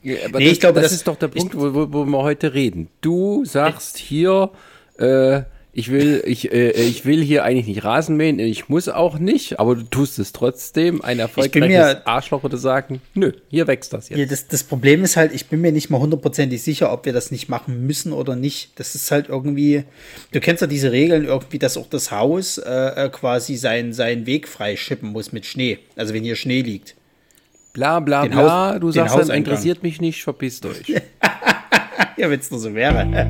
Aber Nee, ich glaube, das ist doch der Punkt, wo wir heute reden. Du sagst hier, ich will hier eigentlich nicht Rasen mähen, ich muss auch nicht, aber du tust es trotzdem. Ein erfolgreiches Arschloch würde sagen, nö, hier wächst das jetzt. Ja, das Problem ist halt, ich bin mir nicht mal hundertprozentig sicher, ob wir das nicht machen müssen oder nicht. Das ist halt irgendwie, du kennst ja diese Regeln irgendwie, dass auch das Haus quasi seinen Weg freischippen muss mit Schnee. Also wenn hier Schnee liegt. Bla bla bla, du sagst dann, interessiert mich nicht, verpisst euch. Ja, wenn es nur so wäre.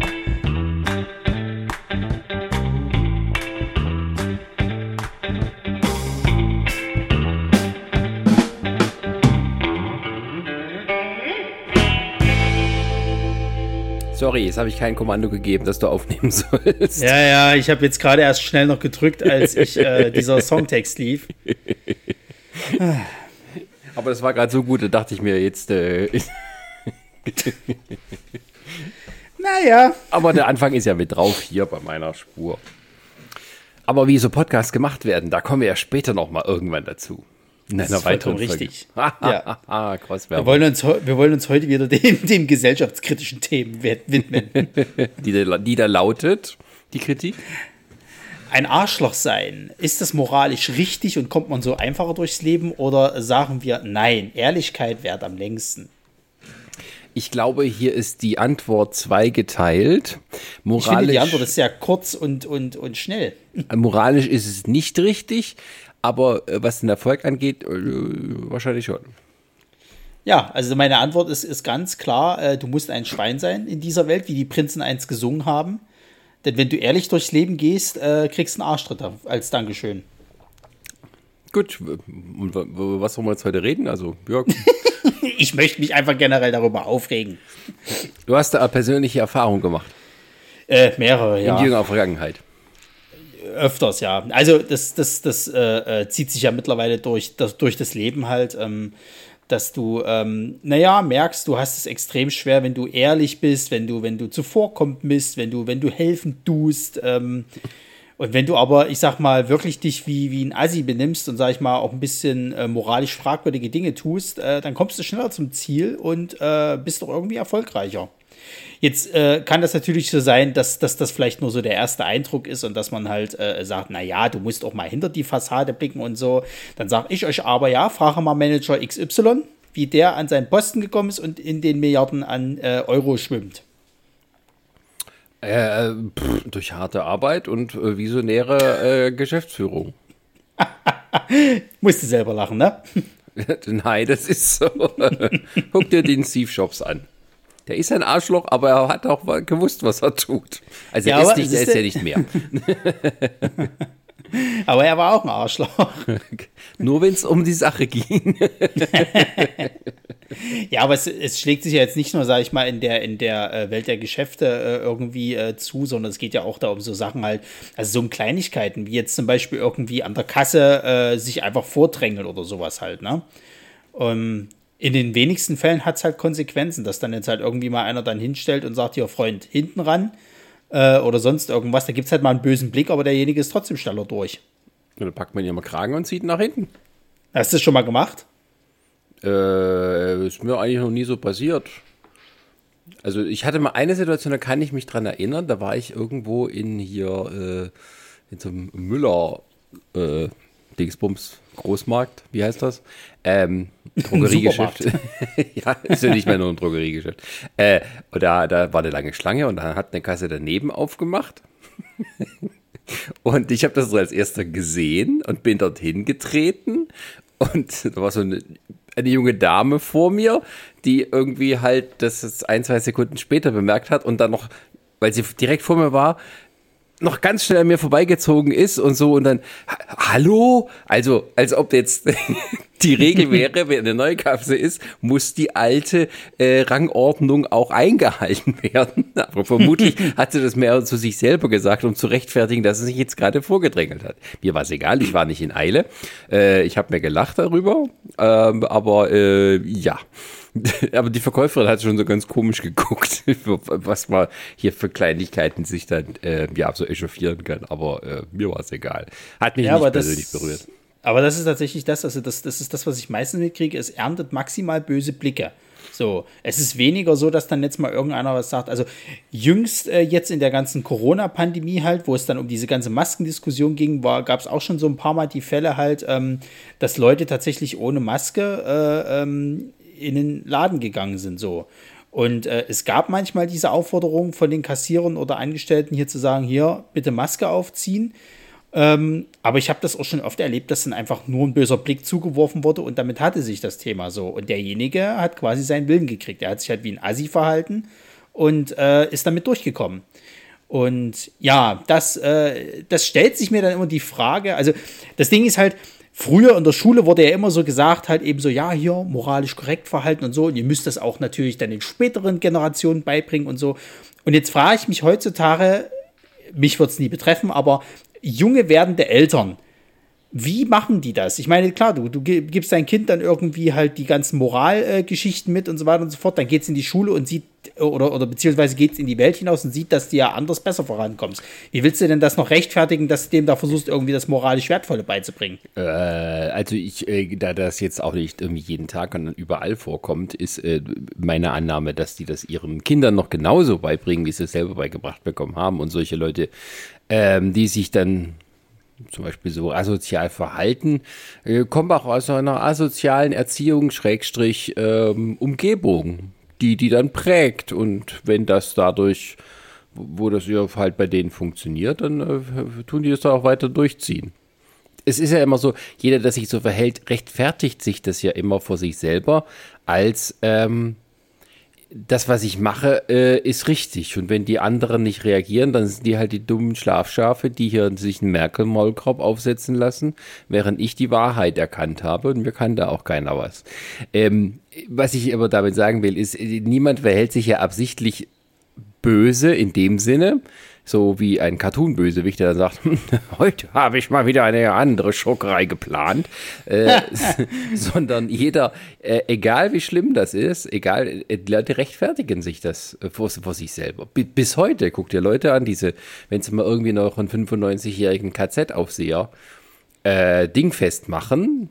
Sorry, jetzt habe ich kein Kommando gegeben, dass du aufnehmen sollst. Ja, ich habe jetzt gerade erst schnell noch gedrückt, als dieser Songtext lief. Aber das war gerade so gut, da dachte ich mir jetzt... Naja. Aber der Anfang ist ja mit drauf hier bei meiner Spur. Aber wie so Podcasts gemacht werden, da kommen wir ja später noch mal irgendwann dazu. In einer weiteren richtig. Ja. Wir wollen uns heute wieder den gesellschaftskritischen Themen widmen. Die da lautet, die Kritik? Ein Arschloch sein, ist das moralisch richtig und kommt man so einfacher durchs Leben? Oder sagen wir, nein, Ehrlichkeit währt am längsten? Ich glaube, hier ist die Antwort zweigeteilt. Ich finde, die Antwort ist sehr kurz und schnell. Moralisch ist es nicht richtig, aber was den Erfolg angeht, wahrscheinlich schon. Ja, also meine Antwort ist ganz klar, du musst ein Schwein sein in dieser Welt, wie die Prinzen einst gesungen haben. Denn wenn du ehrlich durchs Leben gehst, kriegst du einen Arschtritt als Dankeschön. Gut, und was wollen wir jetzt heute reden? Also, Jörg. Ich möchte mich einfach generell darüber aufregen. Du hast da persönliche Erfahrungen gemacht? Mehrere, ja. In jüngerer Vergangenheit? Öfters, ja. Also das zieht sich ja mittlerweile durch das Leben halt, dass du, merkst, du hast es extrem schwer, wenn du ehrlich bist, wenn du zuvorkommend bist, wenn du helfen tust. Und wenn du aber, ich sag mal, wirklich dich wie ein Assi benimmst und, sag ich mal, auch ein bisschen moralisch fragwürdige Dinge tust, dann kommst du schneller zum Ziel und bist doch irgendwie erfolgreicher. Jetzt kann das natürlich so sein, dass das vielleicht nur so der erste Eindruck ist und dass man halt sagt, naja, du musst auch mal hinter die Fassade blicken und so. Dann sage ich euch aber, ja, frage mal Manager XY, wie der an seinen Posten gekommen ist und in den Milliarden an Euro schwimmt. Durch harte Arbeit und visionäre Geschäftsführung. Musst du selber lachen, ne? Nein, das ist so. Guck dir den Steve Jobs an. Der ist ein Arschloch, aber er hat auch gewusst, was er tut. Also er ist ja nicht mehr. Aber er war auch ein Arschloch. Nur wenn es um die Sache ging. Ja, aber es schlägt sich ja jetzt nicht nur, sage ich mal, in der Welt der Geschäfte irgendwie zu, sondern es geht ja auch da um so Sachen halt, also so um Kleinigkeiten, wie jetzt zum Beispiel irgendwie an der Kasse sich einfach vordrängeln oder sowas halt, ne? In den wenigsten Fällen hat es halt Konsequenzen, dass dann jetzt halt irgendwie mal einer dann hinstellt und sagt, hier Freund, hinten ran oder sonst irgendwas. Da gibt es halt mal einen bösen Blick, aber derjenige ist trotzdem schneller durch. Und dann packt man ihn mal Kragen und zieht ihn nach hinten. Hast du das schon mal gemacht? Ist mir eigentlich noch nie so passiert. Also ich hatte mal eine Situation, da kann ich mich dran erinnern, da war ich irgendwo in so einem Müller Dingsbums Großmarkt, wie heißt das? Drogeriegeschäft. Ja, ist ja nicht mehr nur ein Drogeriegeschäft. Und da war eine lange Schlange und dann hat eine Kasse daneben aufgemacht. Und ich habe das so als erster gesehen und bin dorthin getreten. Und da war so eine junge Dame vor mir, die irgendwie halt das 1-2 Sekunden später bemerkt hat und dann noch, weil sie direkt vor mir war, noch ganz schnell an mir vorbeigezogen ist und so und dann, hallo? Also, als ob jetzt die Regel wäre, wenn eine neue Kasse ist, muss die alte Rangordnung auch eingehalten werden. Aber vermutlich hat sie das mehr zu sich selber gesagt, um zu rechtfertigen, dass sie sich jetzt gerade vorgedrängelt hat. Mir war es egal, ich war nicht in Eile. Ich habe mir gelacht darüber, aber ja. Aber die Verkäuferin hat schon so ganz komisch geguckt, was man hier für Kleinigkeiten sich dann so echauffieren kann. Aber mir war es egal. Hat mich nicht persönlich berührt. Aber das ist tatsächlich das ist das, was ich meistens mitkriege, es erntet maximal böse Blicke. So, es ist weniger so, dass dann jetzt mal irgendeiner was sagt. Also jüngst jetzt in der ganzen Corona-Pandemie halt, wo es dann um diese ganze Maskendiskussion ging, gab es auch schon so ein paar Mal die Fälle halt, dass Leute tatsächlich ohne Maske in den Laden gegangen sind, so. Und es gab manchmal diese Aufforderung von den Kassierern oder Angestellten hier zu sagen, hier, bitte Maske aufziehen. Aber ich habe das auch schon oft erlebt, dass dann einfach nur ein böser Blick zugeworfen wurde und damit hatte sich das Thema so. Und derjenige hat quasi seinen Willen gekriegt. Er hat sich halt wie ein Assi verhalten und ist damit durchgekommen. Und ja, das stellt sich mir dann immer die Frage, also das Ding ist halt, früher in der Schule wurde ja immer so gesagt, halt eben so, ja, hier, moralisch korrekt verhalten und so. Und ihr müsst das auch natürlich dann den späteren Generationen beibringen und so. Und jetzt frage ich mich heutzutage, mich wird es nie betreffen, aber junge werdende Eltern, wie machen die das? Ich meine, klar, du gibst dein Kind dann irgendwie halt die ganzen Moralgeschichten mit und so weiter und so fort, dann geht es in die Schule und sieht, oder beziehungsweise geht es in die Welt hinaus und sieht, dass du ja anders besser vorankommst. Wie willst du denn das noch rechtfertigen, dass du dem da versuchst, irgendwie das moralisch Wertvolle beizubringen? Also da das jetzt auch nicht irgendwie jeden Tag und überall vorkommt, ist meine Annahme, dass die das ihren Kindern noch genauso beibringen, wie sie es selber beigebracht bekommen haben. Und solche Leute, die sich dann zum Beispiel so asozial verhalten, kommen auch aus einer asozialen Erziehung, Schrägstrich, Umgebung, die dann prägt. Und wenn das dadurch, wo das ja halt bei denen funktioniert, dann tun die das da auch weiter durchziehen. Es ist ja immer so, jeder, der sich so verhält, rechtfertigt sich das ja immer vor sich selber als das, was ich mache, ist richtig. Und wenn die anderen nicht reagieren, dann sind die halt die dummen Schlafschafe, die hier sich einen Merkel-Maulkorb aufsetzen lassen, während ich die Wahrheit erkannt habe und mir kann da auch keiner was. Was ich aber damit sagen will, ist, niemand verhält sich ja absichtlich böse in dem Sinne, so wie ein Cartoon-Bösewicht, der dann sagt, heute habe ich mal wieder eine andere Schurkerei geplant, sondern jeder, egal wie schlimm das ist, egal, Leute rechtfertigen sich das vor sich selber. Bis heute, guckt ihr Leute an, wenn sie mal irgendwie noch einen 95-jährigen KZ-Aufseher dingfest machen,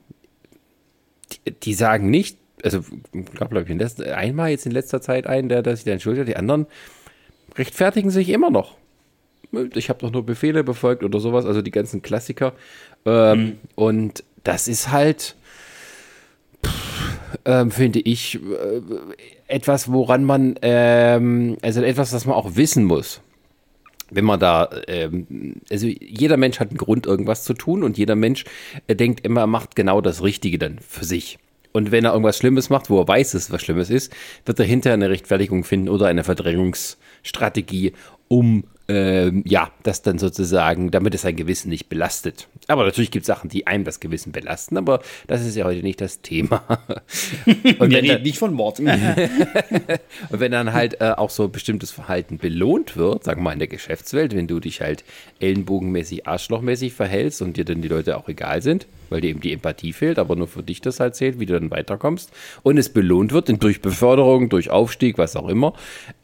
die sagen nicht, also glaube ich, einmal jetzt in letzter Zeit der sich da entschuldigt, die anderen rechtfertigen sich immer noch. Ich habe doch nur Befehle befolgt oder sowas, also die ganzen Klassiker. Und das ist halt, finde ich, etwas, woran man, also etwas, was man auch wissen muss. Wenn man da, also jeder Mensch hat einen Grund, irgendwas zu tun und jeder Mensch denkt immer, er macht genau das Richtige dann für sich. Und wenn er irgendwas Schlimmes macht, wo er weiß, dass es was Schlimmes ist, wird er hinterher eine Rechtfertigung finden oder eine Verdrängungsstrategie, um das dann sozusagen, damit es sein Gewissen nicht belastet. Aber natürlich gibt es Sachen, die einem das Gewissen belasten, aber das ist ja heute nicht das Thema. Und wir reden nicht von Mord. Und wenn dann halt auch so bestimmtes Verhalten belohnt wird, sagen wir mal in der Geschäftswelt, wenn du dich halt ellenbogenmäßig, arschlochmäßig verhältst und dir dann die Leute auch egal sind, weil dir eben die Empathie fehlt, aber nur für dich das halt zählt, wie du dann weiterkommst und es belohnt wird durch Beförderung, durch Aufstieg, was auch immer,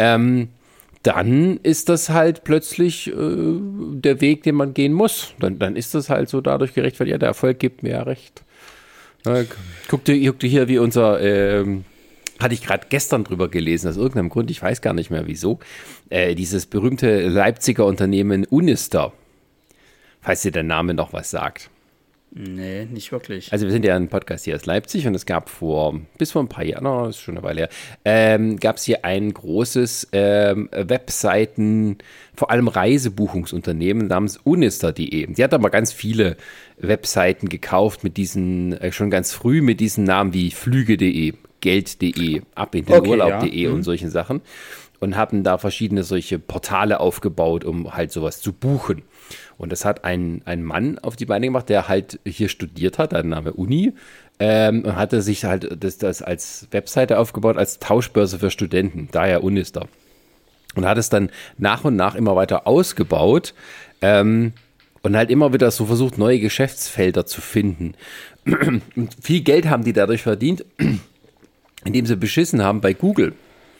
dann ist das halt plötzlich der Weg, den man gehen muss. Dann ist das halt so dadurch gerechtfertigt, ja, der Erfolg gibt mir ja recht. Guck dir hier, wie unser, hatte ich gerade gestern drüber gelesen, aus irgendeinem Grund, ich weiß gar nicht mehr wieso, dieses berühmte Leipziger Unternehmen Unister, falls dir der Name noch was sagt. Nee, nicht wirklich. Also wir sind ja ein Podcast hier aus Leipzig und es gab bis vor ein paar Jahren, das ist schon eine Weile her, gab es hier ein großes Webseiten, vor allem Reisebuchungsunternehmen namens Unister.de. Die hat aber ganz viele Webseiten gekauft mit diesen, schon ganz früh mit diesen Namen wie Flüge.de, Geld.de, ab in den Urlaub.de und solchen Sachen und haben da verschiedene solche Portale aufgebaut, um halt sowas zu buchen. Und das hat ein Mann auf die Beine gemacht, der halt hier studiert hat, ein Name Uni, und hatte sich halt das als Webseite aufgebaut, als Tauschbörse für Studenten, daher Unister. Und hat es dann nach und nach immer weiter ausgebaut und halt immer wieder so versucht, neue Geschäftsfelder zu finden. Und viel Geld haben die dadurch verdient, indem sie beschissen haben bei Google.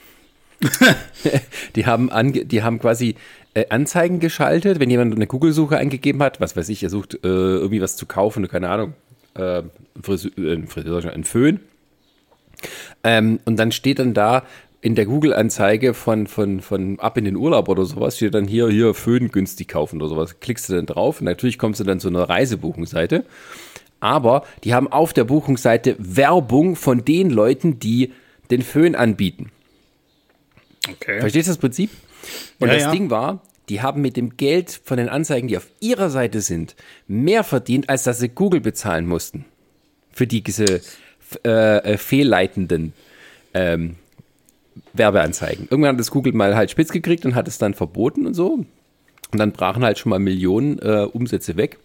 Die haben quasi Anzeigen geschaltet, wenn jemand eine Google-Suche eingegeben hat, was weiß ich, er sucht irgendwie was zu kaufen, keine Ahnung, ein Föhn, Und dann steht dann da in der Google-Anzeige von ab in den Urlaub oder sowas, steht dann hier Föhn günstig kaufen oder sowas. Klickst du dann drauf und natürlich kommst du dann zu einer Reisebuchungsseite. Aber die haben auf der Buchungsseite Werbung von den Leuten, die den Föhn anbieten. Okay. Verstehst du das Prinzip? Und Ja, das ja. Ding war, die haben mit dem Geld von den Anzeigen, die auf ihrer Seite sind, mehr verdient, als dass sie Google bezahlen mussten. Für diese fehlleitenden Werbeanzeigen. Irgendwann hat das Google mal halt spitz gekriegt und hat es dann verboten und so. Und dann brachen halt schon mal Millionen Umsätze weg.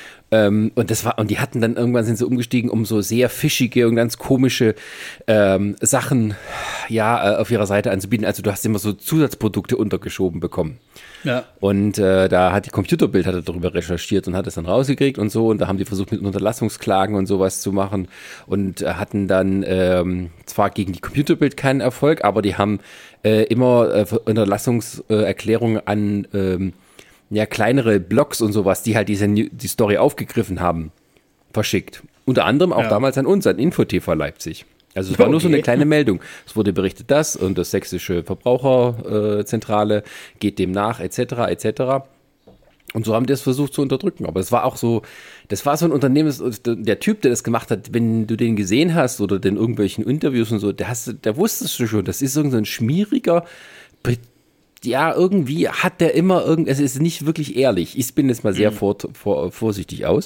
Und die hatten dann irgendwann sind sie umgestiegen, um so sehr fischige und ganz komische Sachen auf ihrer Seite anzubieten. Also du hast immer so Zusatzprodukte untergeschoben bekommen. Ja. Und da hat die Computerbild darüber recherchiert und hat es dann rausgekriegt und so. Und da haben die versucht, mit Unterlassungsklagen und sowas zu machen und hatten dann zwar gegen die Computerbild keinen Erfolg, aber die haben immer Unterlassungserklärungen an kleinere Blogs und sowas, die halt die Story aufgegriffen haben, verschickt. Unter anderem auch damals an uns, an Info-TV Leipzig. Also es war nur so eine kleine Meldung. Es wurde berichtet, das und das sächsische Verbraucherzentrale geht dem nach, etc., etc. Und so haben die es versucht zu unterdrücken. Aber das war so ein Unternehmen, der Typ, der das gemacht hat, wenn du den gesehen hast oder in irgendwelchen Interviews und so, der wusstest du schon, das ist irgendein schmieriger, irgendwie hat der immer es ist nicht wirklich ehrlich. Ich bin jetzt mal sehr vorsichtig aus.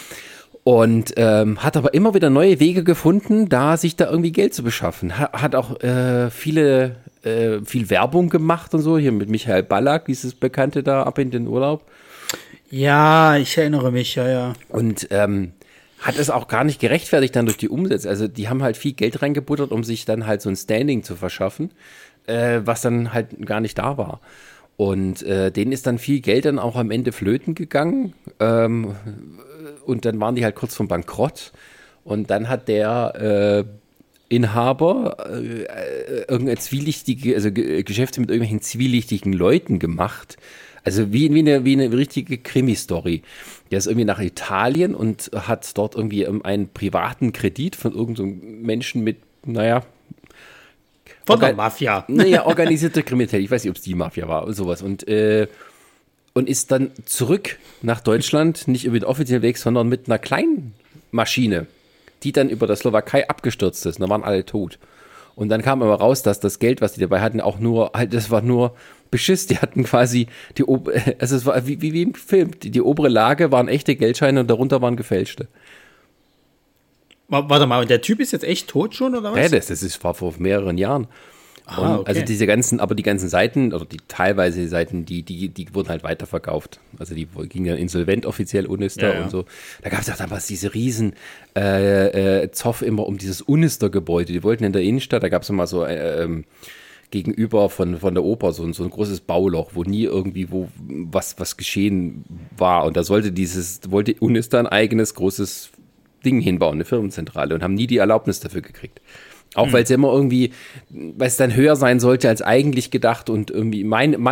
Und hat aber immer wieder neue Wege gefunden, sich da irgendwie Geld zu beschaffen. Hat auch viel Werbung gemacht und so. Hier mit Michael Ballack, dieses Bekannte da, ab in den Urlaub. Ja, ich erinnere mich, ja. Und hat es auch gar nicht gerechtfertigt dann durch die Umsätze. Also die haben halt viel Geld reingebuttert, um sich dann halt so ein Standing zu verschaffen, was dann halt gar nicht da war. Und denen ist dann viel Geld dann auch am Ende flöten gegangen. Und dann waren die halt kurz vom Bankrott. Und dann hat der Inhaber irgendeine Geschäfte mit irgendwelchen zwielichtigen Leuten gemacht. Also wie eine richtige Krimi-Story. Der ist irgendwie nach Italien und hat dort irgendwie einen privaten Kredit von irgendeinem Menschen mit, von der Mafia. Naja, organisierte Kriminalität. Ich weiß nicht, ob es die Mafia war oder sowas. Und ist dann zurück nach Deutschland, nicht über den offiziellen Weg, sondern mit einer kleinen Maschine, die dann über der Slowakei abgestürzt ist. Und da waren alle tot. Und dann kam aber raus, dass das Geld, was die dabei hatten, das war nur Beschiss. Die hatten quasi es war wie im Film. Die obere Lage waren echte Geldscheine und darunter waren gefälschte. Warte mal, und der Typ ist jetzt echt tot schon, oder was? Ja, das war vor mehreren Jahren. Okay. Also die ganzen Seiten, oder teilweise Seiten, die wurden halt weiterverkauft. Also die gingen dann insolvent offiziell, Unister und so. Da gab es auch damals diese riesen Zoff immer um dieses Unister-Gebäude. Die wollten in der Innenstadt, da gab es immer so gegenüber von der Oper so ein großes Bauloch, wo nie irgendwie was geschehen war. Und da wollte Unister ein eigenes großes Ding hinbauen, eine Firmenzentrale, und haben nie die Erlaubnis dafür gekriegt. Auch weil es ja immer irgendwie, weil es dann höher sein sollte als eigentlich gedacht, und irgendwie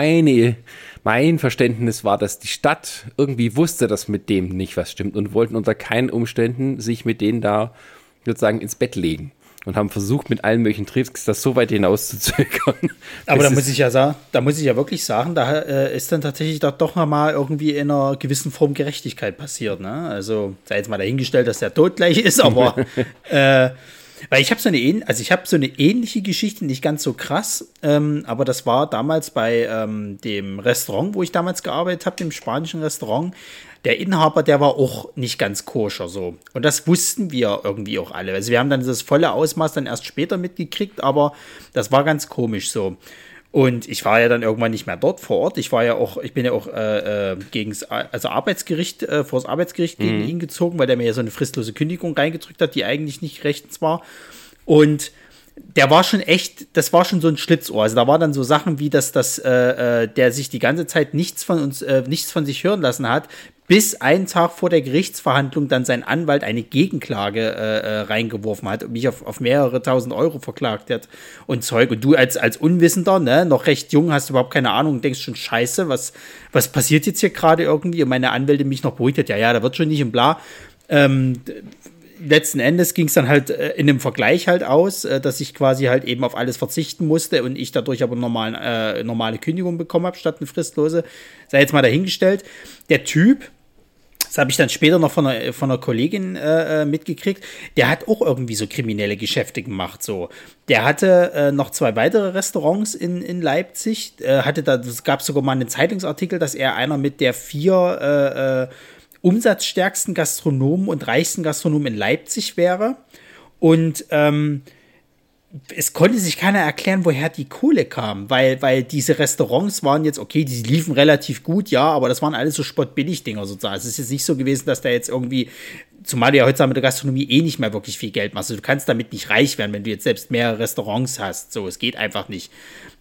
mein Verständnis war, dass die Stadt irgendwie wusste, dass mit dem nicht was stimmt und wollten unter keinen Umständen sich mit denen da sozusagen ins Bett legen und haben versucht, mit allen möglichen Tricks das so weit hinauszuzögern. Aber da muss ich ja wirklich sagen, da ist dann tatsächlich doch nochmal irgendwie in einer gewissen Form Gerechtigkeit passiert, ne? Also sei jetzt mal dahingestellt, dass der tot gleich ist, aber weil ich habe so eine ähnliche Geschichte, nicht ganz so krass, aber das war damals bei dem Restaurant, wo ich damals gearbeitet habe, dem spanischen Restaurant. Der Inhaber, der war auch nicht ganz koscher so. Und das wussten wir irgendwie auch alle. Also wir haben dann das volle Ausmaß dann erst später mitgekriegt, aber das war ganz komisch so. Und ich war ja dann irgendwann nicht mehr dort vor Ort. Ich bin ja auch Arbeitsgericht, vor das Arbeitsgericht gegen ihn gezogen, weil der mir ja so eine fristlose Kündigung reingedrückt hat, die eigentlich nicht rechtens war. Und das war schon so ein Schlitzohr. Also da war dann so Sachen wie, dass der sich die ganze Zeit nichts von sich hören lassen hat, bis einen Tag vor der Gerichtsverhandlung dann sein Anwalt eine Gegenklage reingeworfen hat und mich auf mehrere tausend Euro verklagt hat und Zeug. Und du als Unwissender, ne, noch recht jung, hast überhaupt keine Ahnung und denkst schon, scheiße, was passiert jetzt hier gerade irgendwie? Und meine Anwältin mich noch beruhigt hat, ja, da wird schon nicht und bla. letzten Endes ging es dann halt in einem Vergleich halt aus, dass ich quasi halt eben auf alles verzichten musste und ich dadurch aber normale Kündigung bekommen habe, statt eine fristlose. Sei jetzt mal dahingestellt. Der Typ, das habe ich dann später noch von einer Kollegin mitgekriegt, der hat auch irgendwie so kriminelle Geschäfte gemacht. So. Der hatte noch 2 weitere Restaurants in Leipzig. Es gab sogar mal einen Zeitungsartikel, dass er einer mit der 4 umsatzstärksten Gastronomen und reichsten Gastronomen in Leipzig wäre. Und es konnte sich keiner erklären, woher die Kohle kam, weil diese Restaurants waren jetzt, okay, die liefen relativ gut, ja, aber das waren alles so Spottbillig-Dinger sozusagen. Es ist jetzt nicht so gewesen, dass da jetzt irgendwie, zumal du ja heutzutage mit der Gastronomie nicht mehr wirklich viel Geld machst. Also du kannst damit nicht reich werden, wenn du jetzt selbst mehrere Restaurants hast. So, es geht einfach nicht.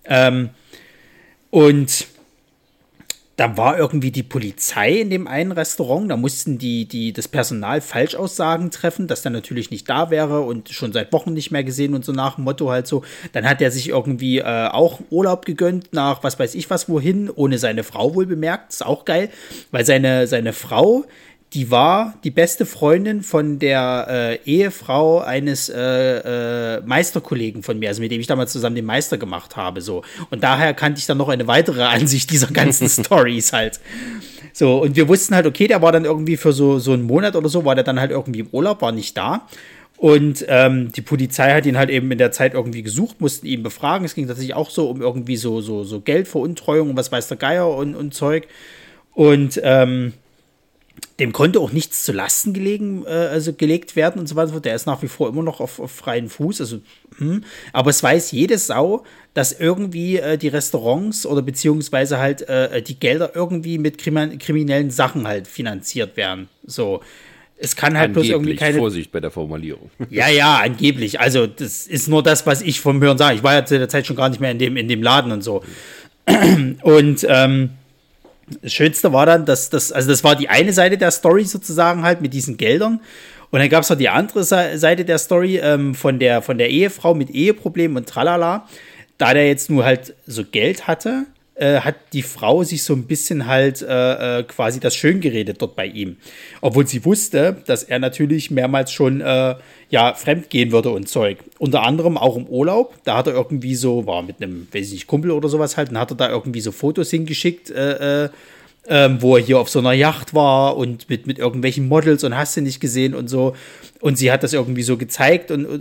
Und da war irgendwie die Polizei in dem einen Restaurant, da mussten das Personal Falschaussagen treffen, dass der natürlich nicht da wäre und schon seit Wochen nicht mehr gesehen und so nach dem Motto halt so. Dann hat er sich irgendwie auch Urlaub gegönnt nach was weiß ich was wohin, ohne seine Frau wohl bemerkt, ist auch geil, weil seine Frau, die war die beste Freundin von der Ehefrau eines Meisterkollegen von mir, also mit dem ich damals zusammen den Meister gemacht habe, so. Und daher kannte ich dann noch eine weitere Ansicht dieser ganzen Stories halt. So, und wir wussten halt, okay, der war dann irgendwie für so einen Monat oder so, war der dann halt irgendwie im Urlaub, war nicht da. Und die Polizei hat ihn halt eben in der Zeit irgendwie gesucht, mussten ihn befragen. Es ging tatsächlich auch so um irgendwie so Geldveruntreuung und was weiß der Geier und Zeug. Und dem konnte auch nichts zu Lasten gelegt werden und so weiter. Der ist nach wie vor immer noch auf freien Fuß. Aber es weiß jede Sau, dass irgendwie die Restaurants oder beziehungsweise halt die Gelder irgendwie mit kriminellen Sachen halt finanziert werden. So. Es kann halt angeblich, bloß irgendwie keine. Vorsicht bei der Formulierung. Ja, angeblich. Also, das ist nur das, was ich vom Hören sage. Ich war ja zu der Zeit schon gar nicht mehr in dem Laden und so. Und das Schönste war dann, das war die eine Seite der Story sozusagen halt mit diesen Geldern. Und dann gab es noch die andere Seite der Story von der Ehefrau mit Eheproblemen und tralala. Da der jetzt nur halt so Geld hatte, hat die Frau sich so ein bisschen halt quasi das schön geredet dort bei ihm. Obwohl sie wusste, dass er natürlich mehrmals schon fremd gehen würde und Zeug. Unter anderem auch im Urlaub. Da hat er irgendwie so, war mit einem, weiß ich nicht, Kumpel oder sowas halt, und hat er da irgendwie so Fotos hingeschickt, wo er hier auf so einer Yacht war und mit irgendwelchen Models und hast du nicht gesehen und so. Und sie hat das irgendwie so gezeigt und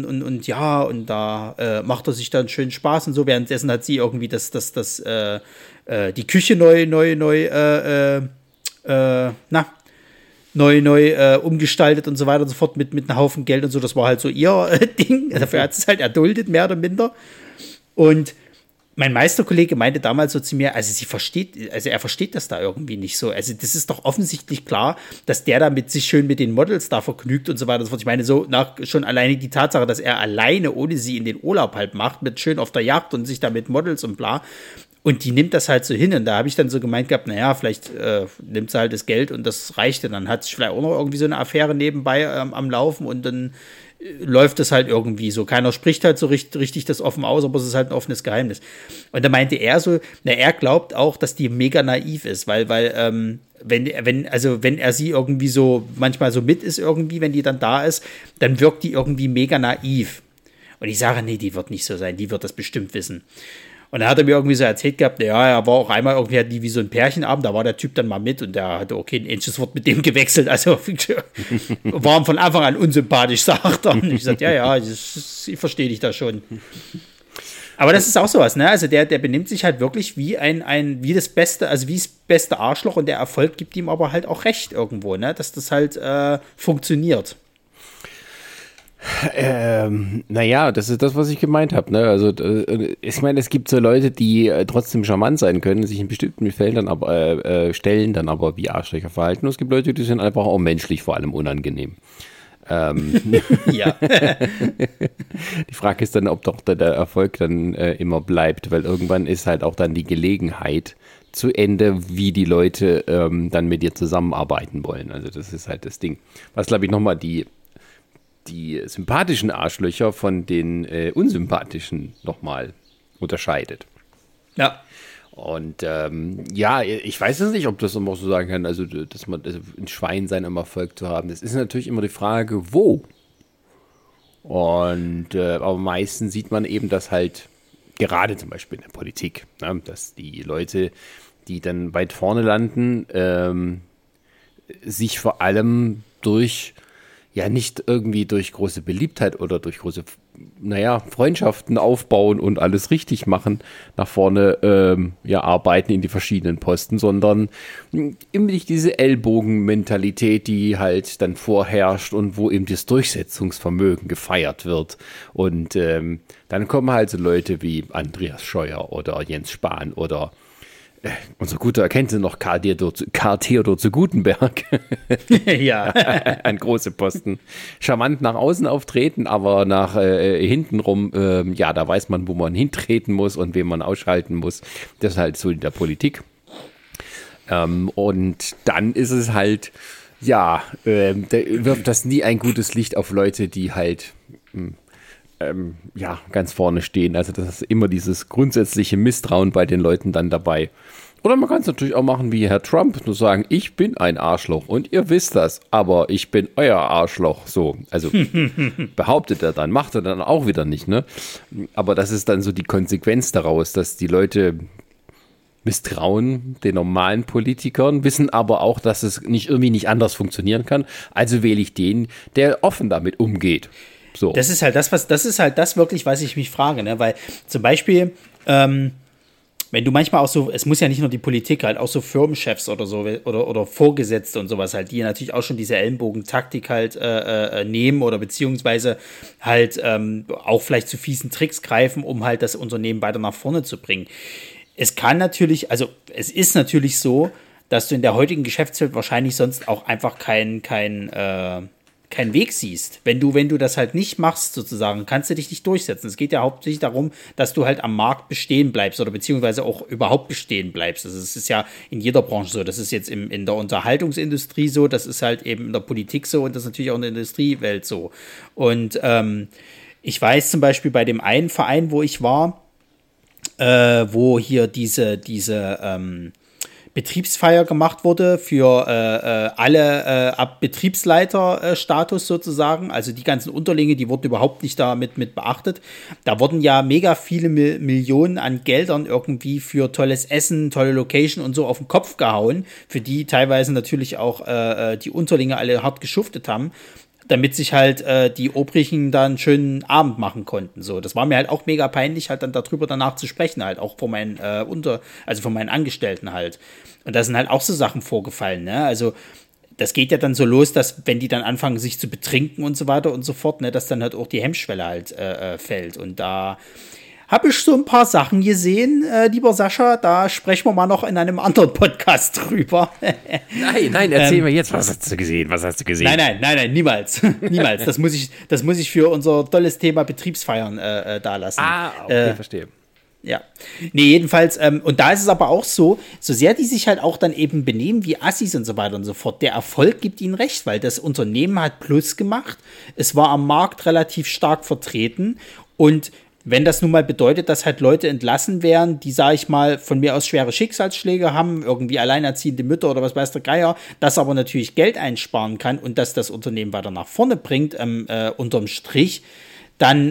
da macht er sich dann schön Spaß und so. Währenddessen hat sie irgendwie die Küche neu umgestaltet und so weiter und so fort mit einem Haufen Geld und so. Das war halt so ihr Ding. Dafür hat es halt erduldet, mehr oder minder. Und mein Meisterkollege meinte damals so zu mir, er versteht das da irgendwie nicht so. Also das ist doch offensichtlich klar, dass der da sich schön mit den Models da vergnügt und so weiter und so fort. Ich meine, so schon alleine die Tatsache, dass er alleine ohne sie in den Urlaub halt macht, mit schön auf der Yacht und sich da mit Models und bla. Und die nimmt das halt so hin. Und da habe ich dann so gemeint gehabt, naja, vielleicht nimmt sie halt das Geld und das reicht. Und dann hat sich vielleicht auch noch irgendwie so eine Affäre nebenbei am Laufen und dann läuft es halt irgendwie so. Keiner spricht halt so richtig das offen aus, aber es ist halt ein offenes Geheimnis. Und da meinte er so, er glaubt auch, dass die mega naiv ist, weil wenn er sie irgendwie so manchmal so mit ist irgendwie, wenn die dann da ist, dann wirkt die irgendwie mega naiv. Und ich sage, nee, die wird nicht so sein, die wird das bestimmt wissen. Und dann hat er mir irgendwie so erzählt gehabt, ja, er war auch einmal irgendwie, hat die wie so ein Pärchenabend, da war der Typ dann mal mit und der hatte okay ein ähnliches Wort mit dem gewechselt, also war von Anfang an unsympathisch, sagt er. Und ich sagte, ja, ich verstehe dich da schon. Aber das ist auch sowas, ne? Also der benimmt sich halt wirklich wie wie das beste Arschloch und der Erfolg gibt ihm aber halt auch recht irgendwo, ne? Dass das halt funktioniert. Naja, das ist das, was ich gemeint habe. Ne? Also, ich meine, es gibt so Leute, die trotzdem charmant sein können, sich in bestimmten Fällen dann aber Stellen dann aber wie Arschlöcher verhalten. Und es gibt Leute, die sind einfach auch menschlich vor allem unangenehm. Ja. Die Frage ist dann, ob doch der Erfolg dann immer bleibt, weil irgendwann ist halt auch dann die Gelegenheit zu Ende, wie die Leute dann mit dir zusammenarbeiten wollen. Also das ist halt das Ding. Was, glaube ich, nochmal die sympathischen Arschlöcher von den unsympathischen nochmal unterscheidet. Ja. Und ja, ich weiß es nicht, ob das immer so sagen kann, also dass man also ein Schwein sein, um Erfolg zu haben. Das ist natürlich immer die Frage, wo. Und aber meistens sieht man eben, dass halt gerade zum Beispiel in der Politik, ne, dass die Leute, die dann weit vorne landen, sich vor allem durch, ja nicht irgendwie durch große Beliebtheit oder durch große, naja, Freundschaften aufbauen und alles richtig machen, nach vorne ja arbeiten in die verschiedenen Posten, sondern immer nicht diese Ellbogenmentalität, die halt dann vorherrscht und wo eben das Durchsetzungsvermögen gefeiert wird. Und dann kommen halt so Leute wie Andreas Scheuer oder Jens Spahn oder unser guter Erkenntnis noch Karl Theodor zu Gutenberg. Ja. Ein großer Posten. Charmant nach außen auftreten, aber nach hintenrum, ja, da weiß man, wo man hintreten muss und wen man ausschalten muss. Das ist halt so in der Politik. Und dann ist es halt, ja, da wirft das nie ein gutes Licht auf Leute, die halt ja, ganz vorne stehen. Also das ist immer dieses grundsätzliche Misstrauen bei den Leuten dann dabei. Oder man kann es natürlich auch machen wie Herr Trump, nur sagen, ich bin ein Arschloch und ihr wisst das, aber ich bin euer Arschloch. So, also behauptet er dann, macht er dann auch wieder nicht, ne? Aber das ist dann so die Konsequenz daraus, dass die Leute misstrauen den normalen Politikern, wissen aber auch, dass es irgendwie nicht anders funktionieren kann. Also wähle ich den, der offen damit umgeht. So. Das ist halt das wirklich, was ich mich frage, ne? Weil zum Beispiel, wenn du manchmal auch so, es muss ja nicht nur die Politik, halt auch so Firmenchefs oder so oder Vorgesetzte und sowas halt, die natürlich auch schon diese Ellenbogentaktik halt nehmen oder beziehungsweise halt auch vielleicht zu fiesen Tricks greifen, um halt das Unternehmen weiter nach vorne zu bringen. Es kann natürlich, also es ist natürlich so, dass du in der heutigen Geschäftswelt wahrscheinlich sonst auch einfach keinen Weg siehst. Wenn du das halt nicht machst, sozusagen, kannst du dich nicht durchsetzen. Es geht ja hauptsächlich darum, dass du halt am Markt bestehen bleibst oder beziehungsweise auch überhaupt bestehen bleibst. Also es ist ja in jeder Branche so. Das ist jetzt in der Unterhaltungsindustrie so, das ist halt eben in der Politik so und das ist natürlich auch in der Industriewelt so. Und ich weiß zum Beispiel bei dem einen Verein, wo ich war, wo hier diese Betriebsfeier gemacht wurde für alle ab Betriebsleiterstatus sozusagen, also die ganzen Unterlinge, die wurden überhaupt nicht damit mit beachtet. Da wurden ja mega viele Millionen an Geldern irgendwie für tolles Essen, tolle Location und so auf den Kopf gehauen, für die teilweise natürlich auch die Unterlinge alle hart geschuftet haben, damit sich halt die Obrigen dann einen schönen Abend machen konnten. So, das war mir halt auch mega peinlich, halt dann darüber danach zu sprechen, halt auch von meinen von meinen Angestellten halt. Und da sind halt auch so Sachen vorgefallen, ne? Also das geht ja dann so los, dass wenn die dann anfangen, sich zu betrinken und so weiter und so fort, ne, dass dann halt auch die Hemmschwelle halt fällt. Und da habe ich so ein paar Sachen gesehen, lieber Sascha, da sprechen wir mal noch in einem anderen Podcast drüber. Nein, erzähl mir jetzt, was hast du gesehen? Nein, niemals. Niemals. Das muss ich für unser tolles Thema Betriebsfeiern da lassen. Ah, okay, verstehe. Ja. Nee, jedenfalls, und da ist es aber auch so sehr die sich halt auch dann eben benehmen wie Assis und so weiter und so fort, der Erfolg gibt ihnen recht, weil das Unternehmen hat Plus gemacht, es war am Markt relativ stark vertreten und wenn das nun mal bedeutet, dass halt Leute entlassen werden, die, sag ich mal, von mir aus schwere Schicksalsschläge haben, irgendwie alleinerziehende Mütter oder was weiß der Geier, das aber natürlich Geld einsparen kann und dass das Unternehmen weiter nach vorne bringt, unterm Strich, dann,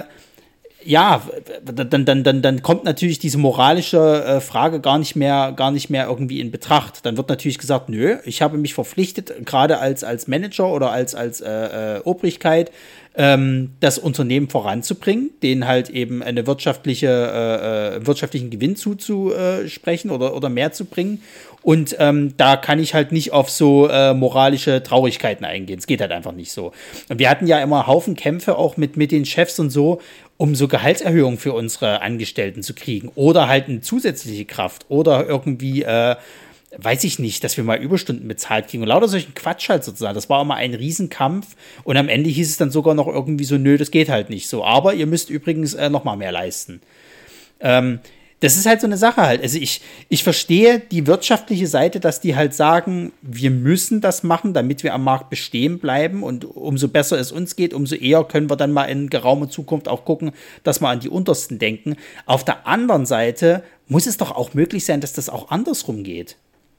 dann kommt natürlich diese moralische Frage gar nicht mehr irgendwie in Betracht. Dann wird natürlich gesagt, nö, ich habe mich verpflichtet, gerade als Manager oder als Obrigkeit, das Unternehmen voranzubringen, denen halt eben eine wirtschaftlichen Gewinn zuzusprechen oder mehr zu bringen. Und da kann ich halt nicht auf so moralische Traurigkeiten eingehen. Es geht halt einfach nicht so. Und wir hatten ja immer Haufen Kämpfe auch mit den Chefs und so, um so Gehaltserhöhungen für unsere Angestellten zu kriegen. Oder halt eine zusätzliche Kraft. Oder irgendwie weiß ich nicht, dass wir mal Überstunden bezahlt kriegen und lauter solchen Quatsch halt sozusagen. Das war immer ein Riesenkampf und am Ende hieß es dann sogar noch irgendwie so, nö, das geht halt nicht so. Aber ihr müsst übrigens noch mal mehr leisten. Das ist halt so eine Sache halt. Also ich verstehe die wirtschaftliche Seite, dass die halt sagen, wir müssen das machen, damit wir am Markt bestehen bleiben und umso besser es uns geht, umso eher können wir dann mal in geraumer Zukunft auch gucken, dass wir an die Untersten denken. Auf der anderen Seite muss es doch auch möglich sein, dass das auch andersrum geht.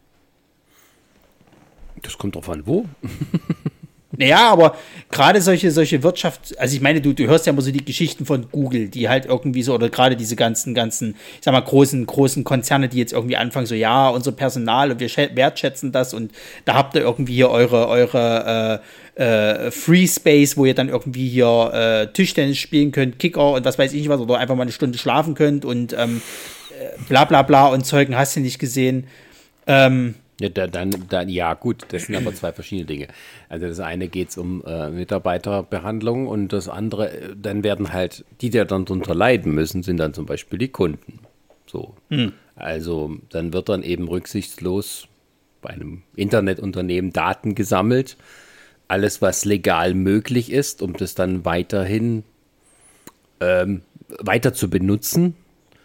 Das kommt drauf an, wo. Naja, aber gerade solche Wirtschaft, also ich meine, du hörst ja immer so die Geschichten von Google, die halt irgendwie so, oder gerade diese ganzen, ich sag mal, großen Konzerne, die jetzt irgendwie anfangen, so, ja, unser Personal und wir wertschätzen das und da habt ihr irgendwie hier eure Free Space, wo ihr dann irgendwie hier Tischtennis spielen könnt, Kicker und was weiß ich nicht was, oder einfach mal eine Stunde schlafen könnt und bla bla bla und Zeugen hast du nicht gesehen. Ja, dann, ja, gut, das sind aber zwei verschiedene Dinge. Also das eine geht es um Mitarbeiterbehandlung und das andere, dann werden halt, die dann darunter leiden müssen, sind dann zum Beispiel die Kunden. So. Also dann wird dann eben rücksichtslos bei einem Internetunternehmen Daten gesammelt, alles was legal möglich ist, um das dann weiterhin weiter zu benutzen.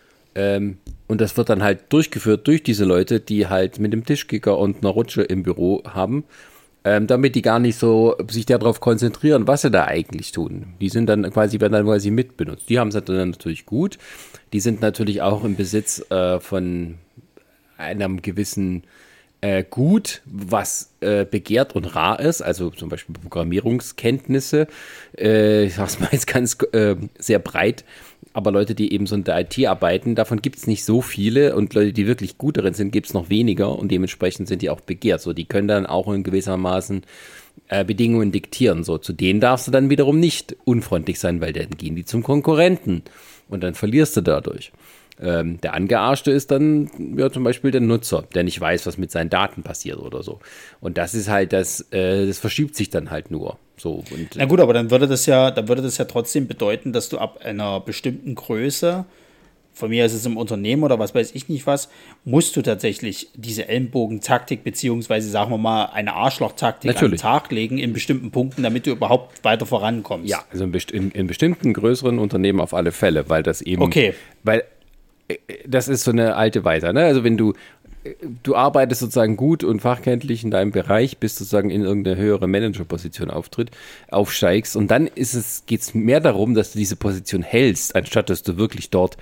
Und das wird dann halt durchgeführt durch diese Leute, die halt mit dem Tischkicker und einer Rutsche im Büro haben, damit die gar nicht so sich darauf konzentrieren, was sie da eigentlich tun. Die sind dann werden dann quasi mitbenutzt. Die haben es dann natürlich gut. Die sind natürlich auch im Besitz von einem gewissen Gut, was begehrt und rar ist, also zum Beispiel Programmierungskenntnisse. Ich sag's mal jetzt ganz sehr breit. Aber Leute, die eben so in der IT arbeiten, davon gibt es nicht so viele und Leute, die wirklich gut darin sind, gibt es noch weniger und dementsprechend sind die auch begehrt. So, die können dann auch in gewissermaßen Bedingungen diktieren. So, zu denen darfst du dann wiederum nicht unfreundlich sein, weil dann gehen die zum Konkurrenten und dann verlierst du dadurch. Der Angearschte ist dann ja zum Beispiel der Nutzer, der nicht weiß, was mit seinen Daten passiert oder so. Und das ist halt das verschiebt sich dann halt nur. So, und na gut, aber dann würde das ja trotzdem bedeuten, dass du ab einer bestimmten Größe, von mir ist es im Unternehmen oder was weiß ich nicht was, musst du tatsächlich diese Ellenbogentaktik beziehungsweise sagen wir mal eine Arschlochtaktik an den Tag legen in bestimmten Punkten, damit du überhaupt weiter vorankommst. Ja, also in bestimmten größeren Unternehmen auf alle Fälle, weil das eben, weil das ist so eine alte Weise, ne? Also wenn du arbeitest sozusagen gut und fachkenntlich in deinem Bereich, bis du sozusagen in irgendeine höhere Managerposition aufsteigst und dann geht es mehr darum, dass du diese Position hältst, anstatt dass du wirklich dort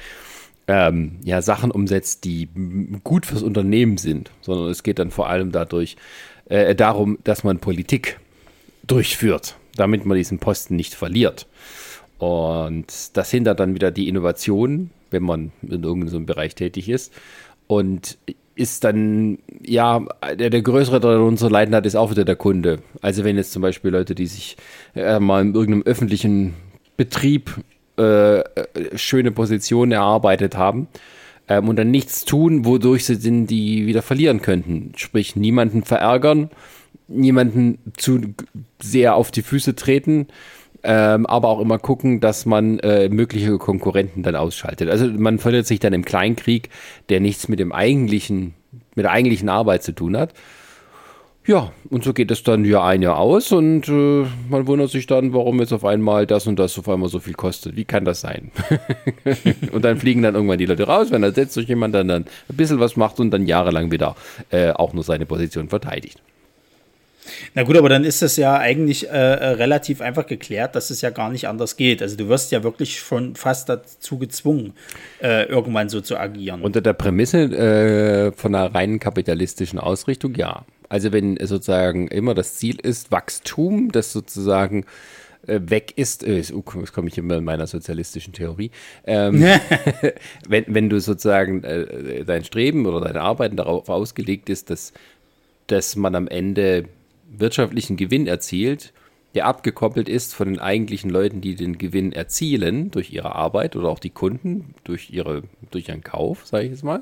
Sachen umsetzt, die gut fürs Unternehmen sind, sondern es geht dann vor allem darum, dass man Politik durchführt, damit man diesen Posten nicht verliert. Und das hindert dann wieder die Innovation, wenn man in irgendeinem so einem Bereich tätig ist. Und ist dann, ja, der Größere, der darunter leiden hat, ist auch wieder der Kunde. Also wenn jetzt zum Beispiel Leute, die sich mal in irgendeinem öffentlichen Betrieb schöne Positionen erarbeitet haben und dann nichts tun, wodurch sie die wieder verlieren könnten. Sprich, niemanden verärgern, niemanden zu sehr auf die Füße treten, aber auch immer gucken, dass man mögliche Konkurrenten dann ausschaltet. Also man verliert sich dann im Kleinkrieg, der nichts mit der eigentlichen Arbeit zu tun hat. Ja, und so geht es dann ein Jahr aus und man wundert sich dann, warum jetzt auf einmal das und das auf einmal so viel kostet. Wie kann das sein? Und dann fliegen dann irgendwann die Leute raus, wenn da setzt sich jemand dann ein bisschen was macht und dann jahrelang wieder auch nur seine Position verteidigt. Na gut, aber dann ist es ja eigentlich relativ einfach geklärt, dass es ja gar nicht anders geht. Also du wirst ja wirklich schon fast dazu gezwungen, irgendwann so zu agieren. Unter der Prämisse von einer reinen kapitalistischen Ausrichtung, ja. Also wenn sozusagen immer das Ziel ist, Wachstum, das sozusagen weg ist, jetzt komme ich immer in meiner sozialistischen Theorie, wenn du sozusagen dein Streben oder deine Arbeiten darauf ausgelegt ist, dass man am Ende wirtschaftlichen Gewinn erzielt, der abgekoppelt ist von den eigentlichen Leuten, die den Gewinn erzielen durch ihre Arbeit oder auch die Kunden durch ihren Kauf, sage ich jetzt mal,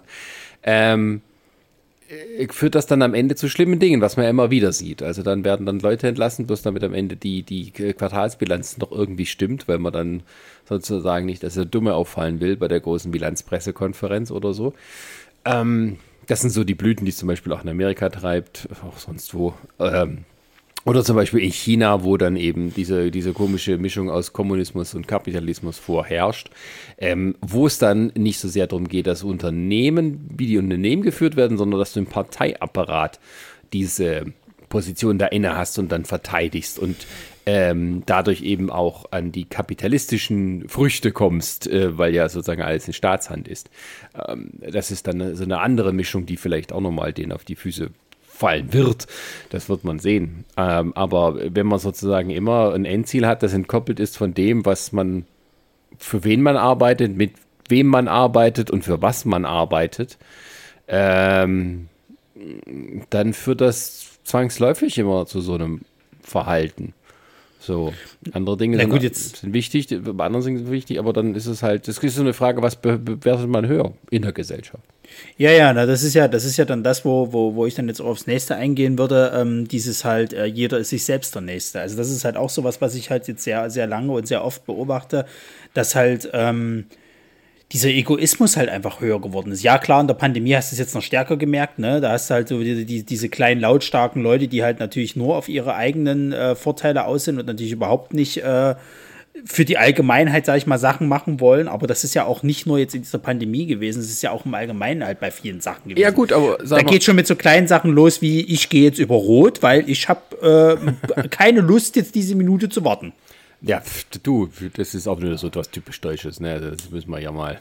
führt das dann am Ende zu schlimmen Dingen, was man ja immer wieder sieht. Also dann werden dann Leute entlassen, bloß damit am Ende die Quartalsbilanz noch irgendwie stimmt, weil man dann sozusagen nicht als der Dumme auffallen will bei der großen Bilanzpressekonferenz oder so. Das sind so die Blüten, die es zum Beispiel auch in Amerika treibt, auch sonst wo. Oder zum Beispiel in China, wo dann eben diese komische Mischung aus Kommunismus und Kapitalismus vorherrscht, wo es dann nicht so sehr darum geht, dass wie die Unternehmen geführt werden, sondern dass du im Parteiapparat diese Position da inne hast und dann verteidigst. Und dadurch eben auch an die kapitalistischen Früchte kommst, weil ja sozusagen alles in Staatshand ist. Das ist dann so eine andere Mischung, die vielleicht auch nochmal denen auf die Füße fallen wird. Das wird man sehen. Aber wenn man sozusagen immer ein Endziel hat, das entkoppelt ist von dem, was man, für wen man arbeitet, mit wem man arbeitet und für was man arbeitet, dann führt das zwangsläufig immer zu so einem Verhalten. So, andere Dinge sind wichtig, andere sind wichtig, aber dann ist es halt, das ist so eine Frage, was bewertet man höher in der Gesellschaft? Ja, das ist ja dann das, wo ich dann jetzt aufs Nächste eingehen würde, dieses halt, jeder ist sich selbst der Nächste. Also das ist halt auch sowas, was ich halt jetzt sehr, sehr lange und sehr oft beobachte, dass halt dieser Egoismus halt einfach höher geworden ist. Ja, klar, in der Pandemie hast du es jetzt noch stärker gemerkt, ne? Da hast du halt so diese kleinen, lautstarken Leute, die halt natürlich nur auf ihre eigenen Vorteile aus sind und natürlich überhaupt nicht für die Allgemeinheit, sag ich mal, Sachen machen wollen. Aber das ist ja auch nicht nur jetzt in dieser Pandemie gewesen, es ist ja auch im Allgemeinen halt bei vielen Sachen gewesen. Ja gut, aber da geht schon mit so kleinen Sachen los, wie ich gehe jetzt über Rot, weil ich habe keine Lust, jetzt diese Minute zu warten. Ja, du, das ist auch wieder so etwas typisch Deutsches, ne? Das müssen wir ja mal.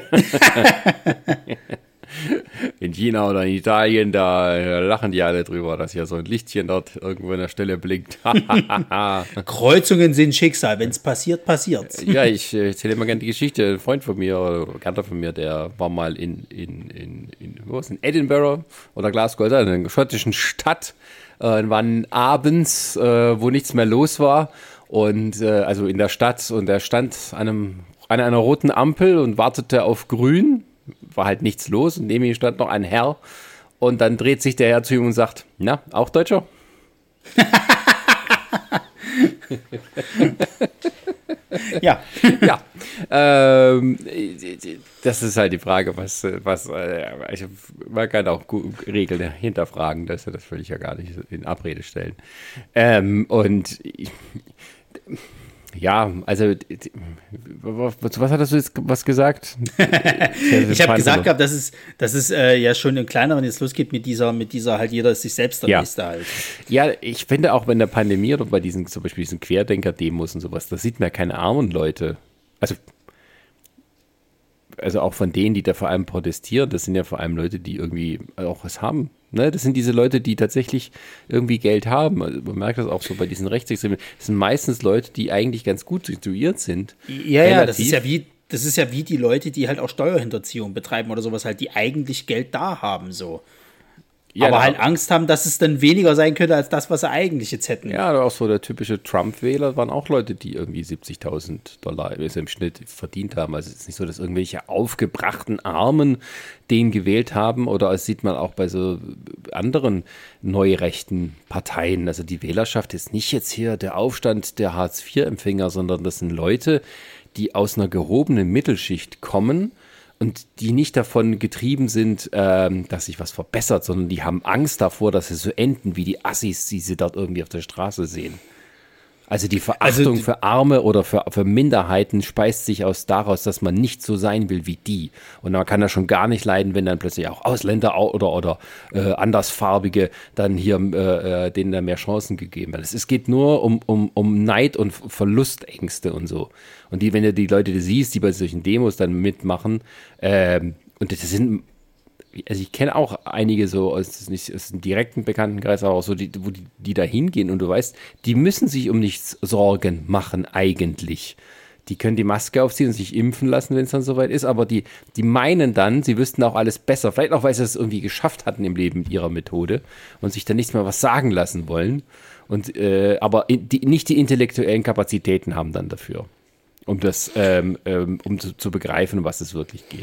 In China oder in Italien, da lachen die alle drüber, dass hier so ein Lichtchen dort irgendwo an der Stelle blinkt. Kreuzungen sind Schicksal, wenn es passiert, passiert's. Ja, ich erzähle immer gerne die Geschichte. Ein Freund von mir, oder Bekannter von mir, der war mal in Edinburgh oder Glasgow, in einer schottischen Stadt. Waren abends, wo nichts mehr los war. Und also in der Stadt, und er stand an einer roten Ampel und wartete auf grün, war halt nichts los, und neben ihm stand noch ein Herr, und dann dreht sich der Herr zu ihm und sagt, na, auch Deutscher? Ja. Ja. Das ist halt die Frage, man kann auch Regeln hinterfragen, dass wir das will ich ja gar nicht in Abrede stellen. Ja, also was hattest du jetzt gesagt? Ich habe gesagt gehabt, dass es ja schon im Kleineren jetzt losgeht mit dieser halt, jeder ist sich selbst der Nächste halt. Ja, ich finde auch bei der Pandemie oder bei diesen, zum Beispiel diesen Querdenker-Demos und sowas, da sieht man ja keine armen Leute. Also auch von denen, die da vor allem protestieren, das sind ja vor allem Leute, die irgendwie auch was haben. Ne? Das sind diese Leute, die tatsächlich irgendwie Geld haben. Also man merkt das auch so bei diesen Rechtsextremen. Das sind meistens Leute, die eigentlich ganz gut situiert sind. Ja, das ist ja wie die Leute, die halt auch Steuerhinterziehung betreiben oder sowas halt, die eigentlich Geld da haben, so. Ja, aber halt Angst haben, dass es dann weniger sein könnte als das, was sie eigentlich jetzt hätten. Ja, auch so der typische Trump-Wähler waren auch Leute, die irgendwie $70.000 im Schnitt verdient haben. Also es ist nicht so, dass irgendwelche aufgebrachten Armen den gewählt haben, oder es sieht man auch bei so anderen neurechten Parteien. Also die Wählerschaft ist nicht jetzt hier der Aufstand der Hartz-IV-Empfänger, sondern das sind Leute, die aus einer gehobenen Mittelschicht kommen und die nicht davon getrieben sind, dass sich was verbessert, sondern die haben Angst davor, dass sie so enden wie die Assis, die sie dort irgendwie auf der Straße sehen. Also die Verachtung für Arme oder für Minderheiten speist sich daraus, dass man nicht so sein will wie die. Und man kann das schon gar nicht leiden, wenn dann plötzlich auch Ausländer oder Andersfarbige dann hier denen da mehr Chancen gegeben werden. Es geht nur um Neid und Verlustängste und so. Und wenn du die Leute siehst, die bei solchen Demos dann mitmachen, und das sind, also ich kenne auch einige so aus dem direkten Bekanntenkreis, aber auch so, die da hingehen, und du weißt, die müssen sich um nichts Sorgen machen eigentlich. Die können die Maske aufziehen und sich impfen lassen, wenn es dann soweit ist, aber die meinen dann, sie wüssten auch alles besser, vielleicht auch, weil sie es irgendwie geschafft hatten im Leben mit ihrer Methode und sich dann nicht mehr was sagen lassen wollen, und aber nicht die intellektuellen Kapazitäten haben dann dafür, um das zu begreifen, um was es wirklich geht.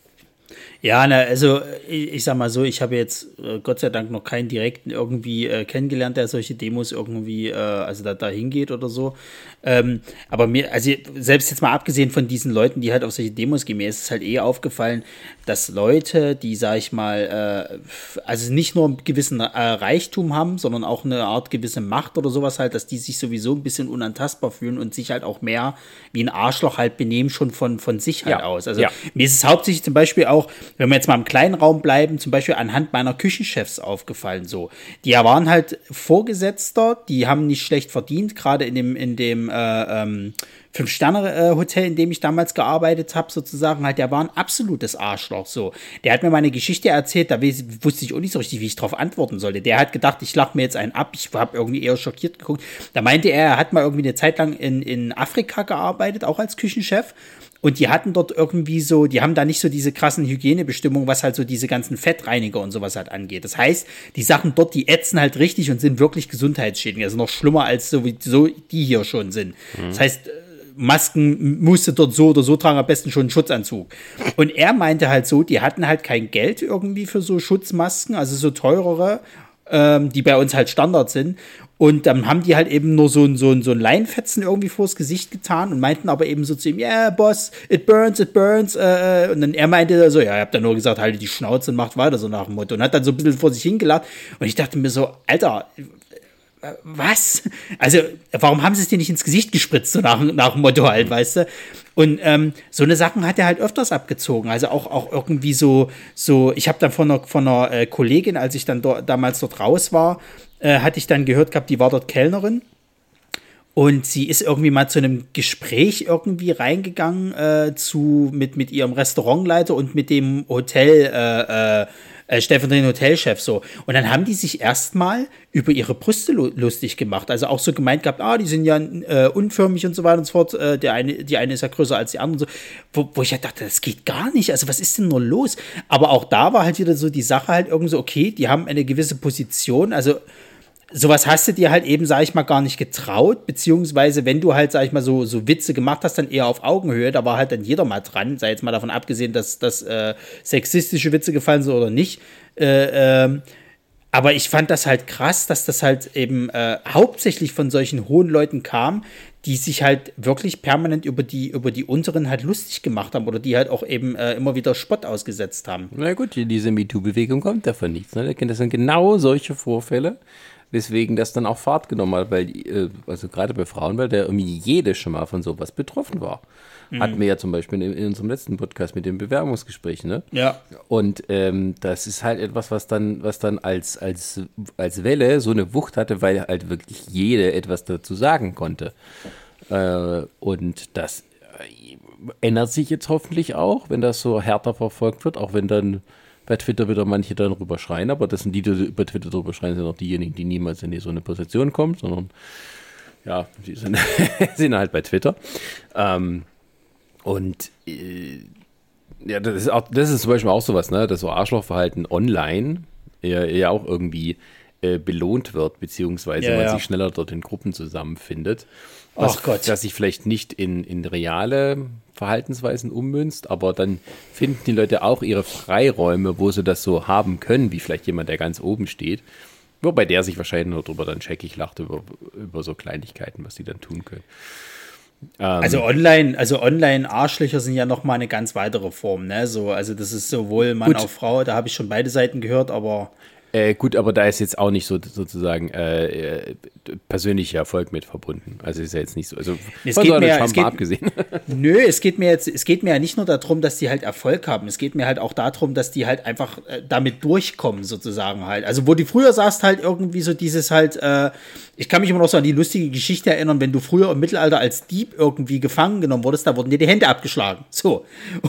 Ja, also ich sag mal so, ich habe jetzt Gott sei Dank noch keinen direkten irgendwie kennengelernt, der solche Demos irgendwie, also da hingeht oder so. Aber also selbst jetzt mal abgesehen von diesen Leuten, die halt auf solche Demos gehen, mir ist es halt aufgefallen, dass Leute, die, sag ich mal, also nicht nur einen gewissen Reichtum haben, sondern auch eine Art gewisse Macht oder sowas halt, dass die sich sowieso ein bisschen unantastbar fühlen und sich halt auch mehr wie ein Arschloch halt benehmen, schon von sich halt aus. Also mir ist es hauptsächlich zum Beispiel auch wenn wir jetzt mal im kleinen Raum bleiben, zum Beispiel anhand meiner Küchenchefs aufgefallen, so. Die waren halt Vorgesetzter, die haben nicht schlecht verdient, gerade in dem 5-Sterne-Hotel, in dem ich damals gearbeitet habe, sozusagen, halt, der war ein absolutes Arschloch, so. Der hat mir meine Geschichte erzählt, da wusste ich auch nicht so richtig, wie ich drauf antworten sollte. Der hat gedacht, ich lach mir jetzt einen ab, ich habe irgendwie eher schockiert geguckt. Da meinte er hat mal irgendwie eine Zeit lang in Afrika gearbeitet, auch als Küchenchef. Und die hatten dort irgendwie so, die haben da nicht so diese krassen Hygienebestimmungen, was halt so diese ganzen Fettreiniger und sowas halt angeht. Das heißt, die Sachen dort, die ätzen halt richtig und sind wirklich gesundheitsschädigend. Also noch schlimmer als so die hier schon sind. Das heißt, Masken musste dort so oder so tragen, am besten schon einen Schutzanzug. Und er meinte halt so, die hatten halt kein Geld irgendwie für so Schutzmasken, also so teurere, die bei uns halt Standard sind. Und dann haben die halt eben nur so ein Leinfetzen irgendwie vors Gesicht getan und meinten aber eben so zu ihm, yeah, Boss, it burns. Und dann er meinte so, ja, ich hab dann nur gesagt, halte die Schnauze und macht weiter, so nach dem Motto. Und hat dann so ein bisschen vor sich hingelacht. Und ich dachte mir so, Alter, was? Also, warum haben sie es dir nicht ins Gesicht gespritzt, so nach dem Motto halt, weißt du? Und so eine Sachen hat er halt öfters abgezogen. Also auch irgendwie so ich habe dann von einer Kollegin, als ich dann damals dort raus war, hatte ich dann gehört gehabt, die war dort Kellnerin. Und sie ist irgendwie mal zu einem Gespräch irgendwie reingegangen mit ihrem Restaurantleiter und mit dem Hotel, stellvertretenden Hotelchef so. Und dann haben die sich erstmal über ihre Brüste lustig gemacht. Also auch so gemeint gehabt, die sind ja unförmig und so weiter und so fort. Die eine ist ja größer als die andere. So. Wo ich ja dachte, das geht gar nicht. Also was ist denn nur los? Aber auch da war halt wieder so die Sache halt irgendwie so, okay, die haben eine gewisse Position. Also sowas hast du dir halt eben, sag ich mal, gar nicht getraut, beziehungsweise wenn du halt, sag ich mal, so Witze gemacht hast, dann eher auf Augenhöhe, da war halt dann jeder mal dran, sei jetzt mal davon abgesehen, dass sexistische Witze gefallen sind oder nicht, aber ich fand das halt krass, dass das halt eben hauptsächlich von solchen hohen Leuten kam, die sich halt wirklich permanent über die Unteren halt lustig gemacht haben oder die halt auch eben immer wieder Spott ausgesetzt haben. Na gut, diese MeToo-Bewegung kommt davon nichts, ne? Das sind genau solche Vorfälle, weswegen das dann auch Fahrt genommen hat, weil, also gerade bei Frauen, weil da irgendwie jede schon mal von sowas betroffen war. Hatten wir ja zum Beispiel in unserem letzten Podcast mit dem Bewerbungsgespräch, ne? Ja. Und das ist halt etwas, was dann als Welle so eine Wucht hatte, weil halt wirklich jede etwas dazu sagen konnte. Und das ändert sich jetzt hoffentlich auch, wenn das so härter verfolgt wird, auch wenn dann bei Twitter wieder manche dann drüber schreien, aber das sind die über Twitter drüber schreien, sind auch diejenigen, die niemals in so eine Position kommen, sondern ja, die sind halt bei Twitter. Ja, das ist zum Beispiel auch sowas, ne, dass so Arschlochverhalten online ja auch irgendwie belohnt wird, beziehungsweise man sich schneller dort in Gruppen zusammenfindet. Was sich vielleicht nicht in reale Verhaltensweisen ummünzt, aber dann finden die Leute auch ihre Freiräume, wo sie das so haben können, wie vielleicht jemand, der ganz oben steht. Wobei der sich wahrscheinlich nur drüber dann scheckig lacht über so Kleinigkeiten, was die dann tun können. Also Online-Arschlöcher sind ja nochmal eine ganz weitere Form, ne? Also das ist sowohl Mann auf Frau, da habe ich schon beide Seiten gehört, aber gut, aber da ist jetzt auch nicht so sozusagen persönlicher Erfolg mit verbunden. Also ist ja jetzt nicht so. Also abgesehen. Nö, es geht mir ja nicht nur darum, dass die halt Erfolg haben. Es geht mir halt auch darum, dass die halt einfach damit durchkommen, sozusagen halt. Also wo du früher sagst, halt irgendwie so dieses halt, ich kann mich immer noch so an die lustige Geschichte erinnern, wenn du früher im Mittelalter als Dieb irgendwie gefangen genommen wurdest, da wurden dir die Hände abgeschlagen. So.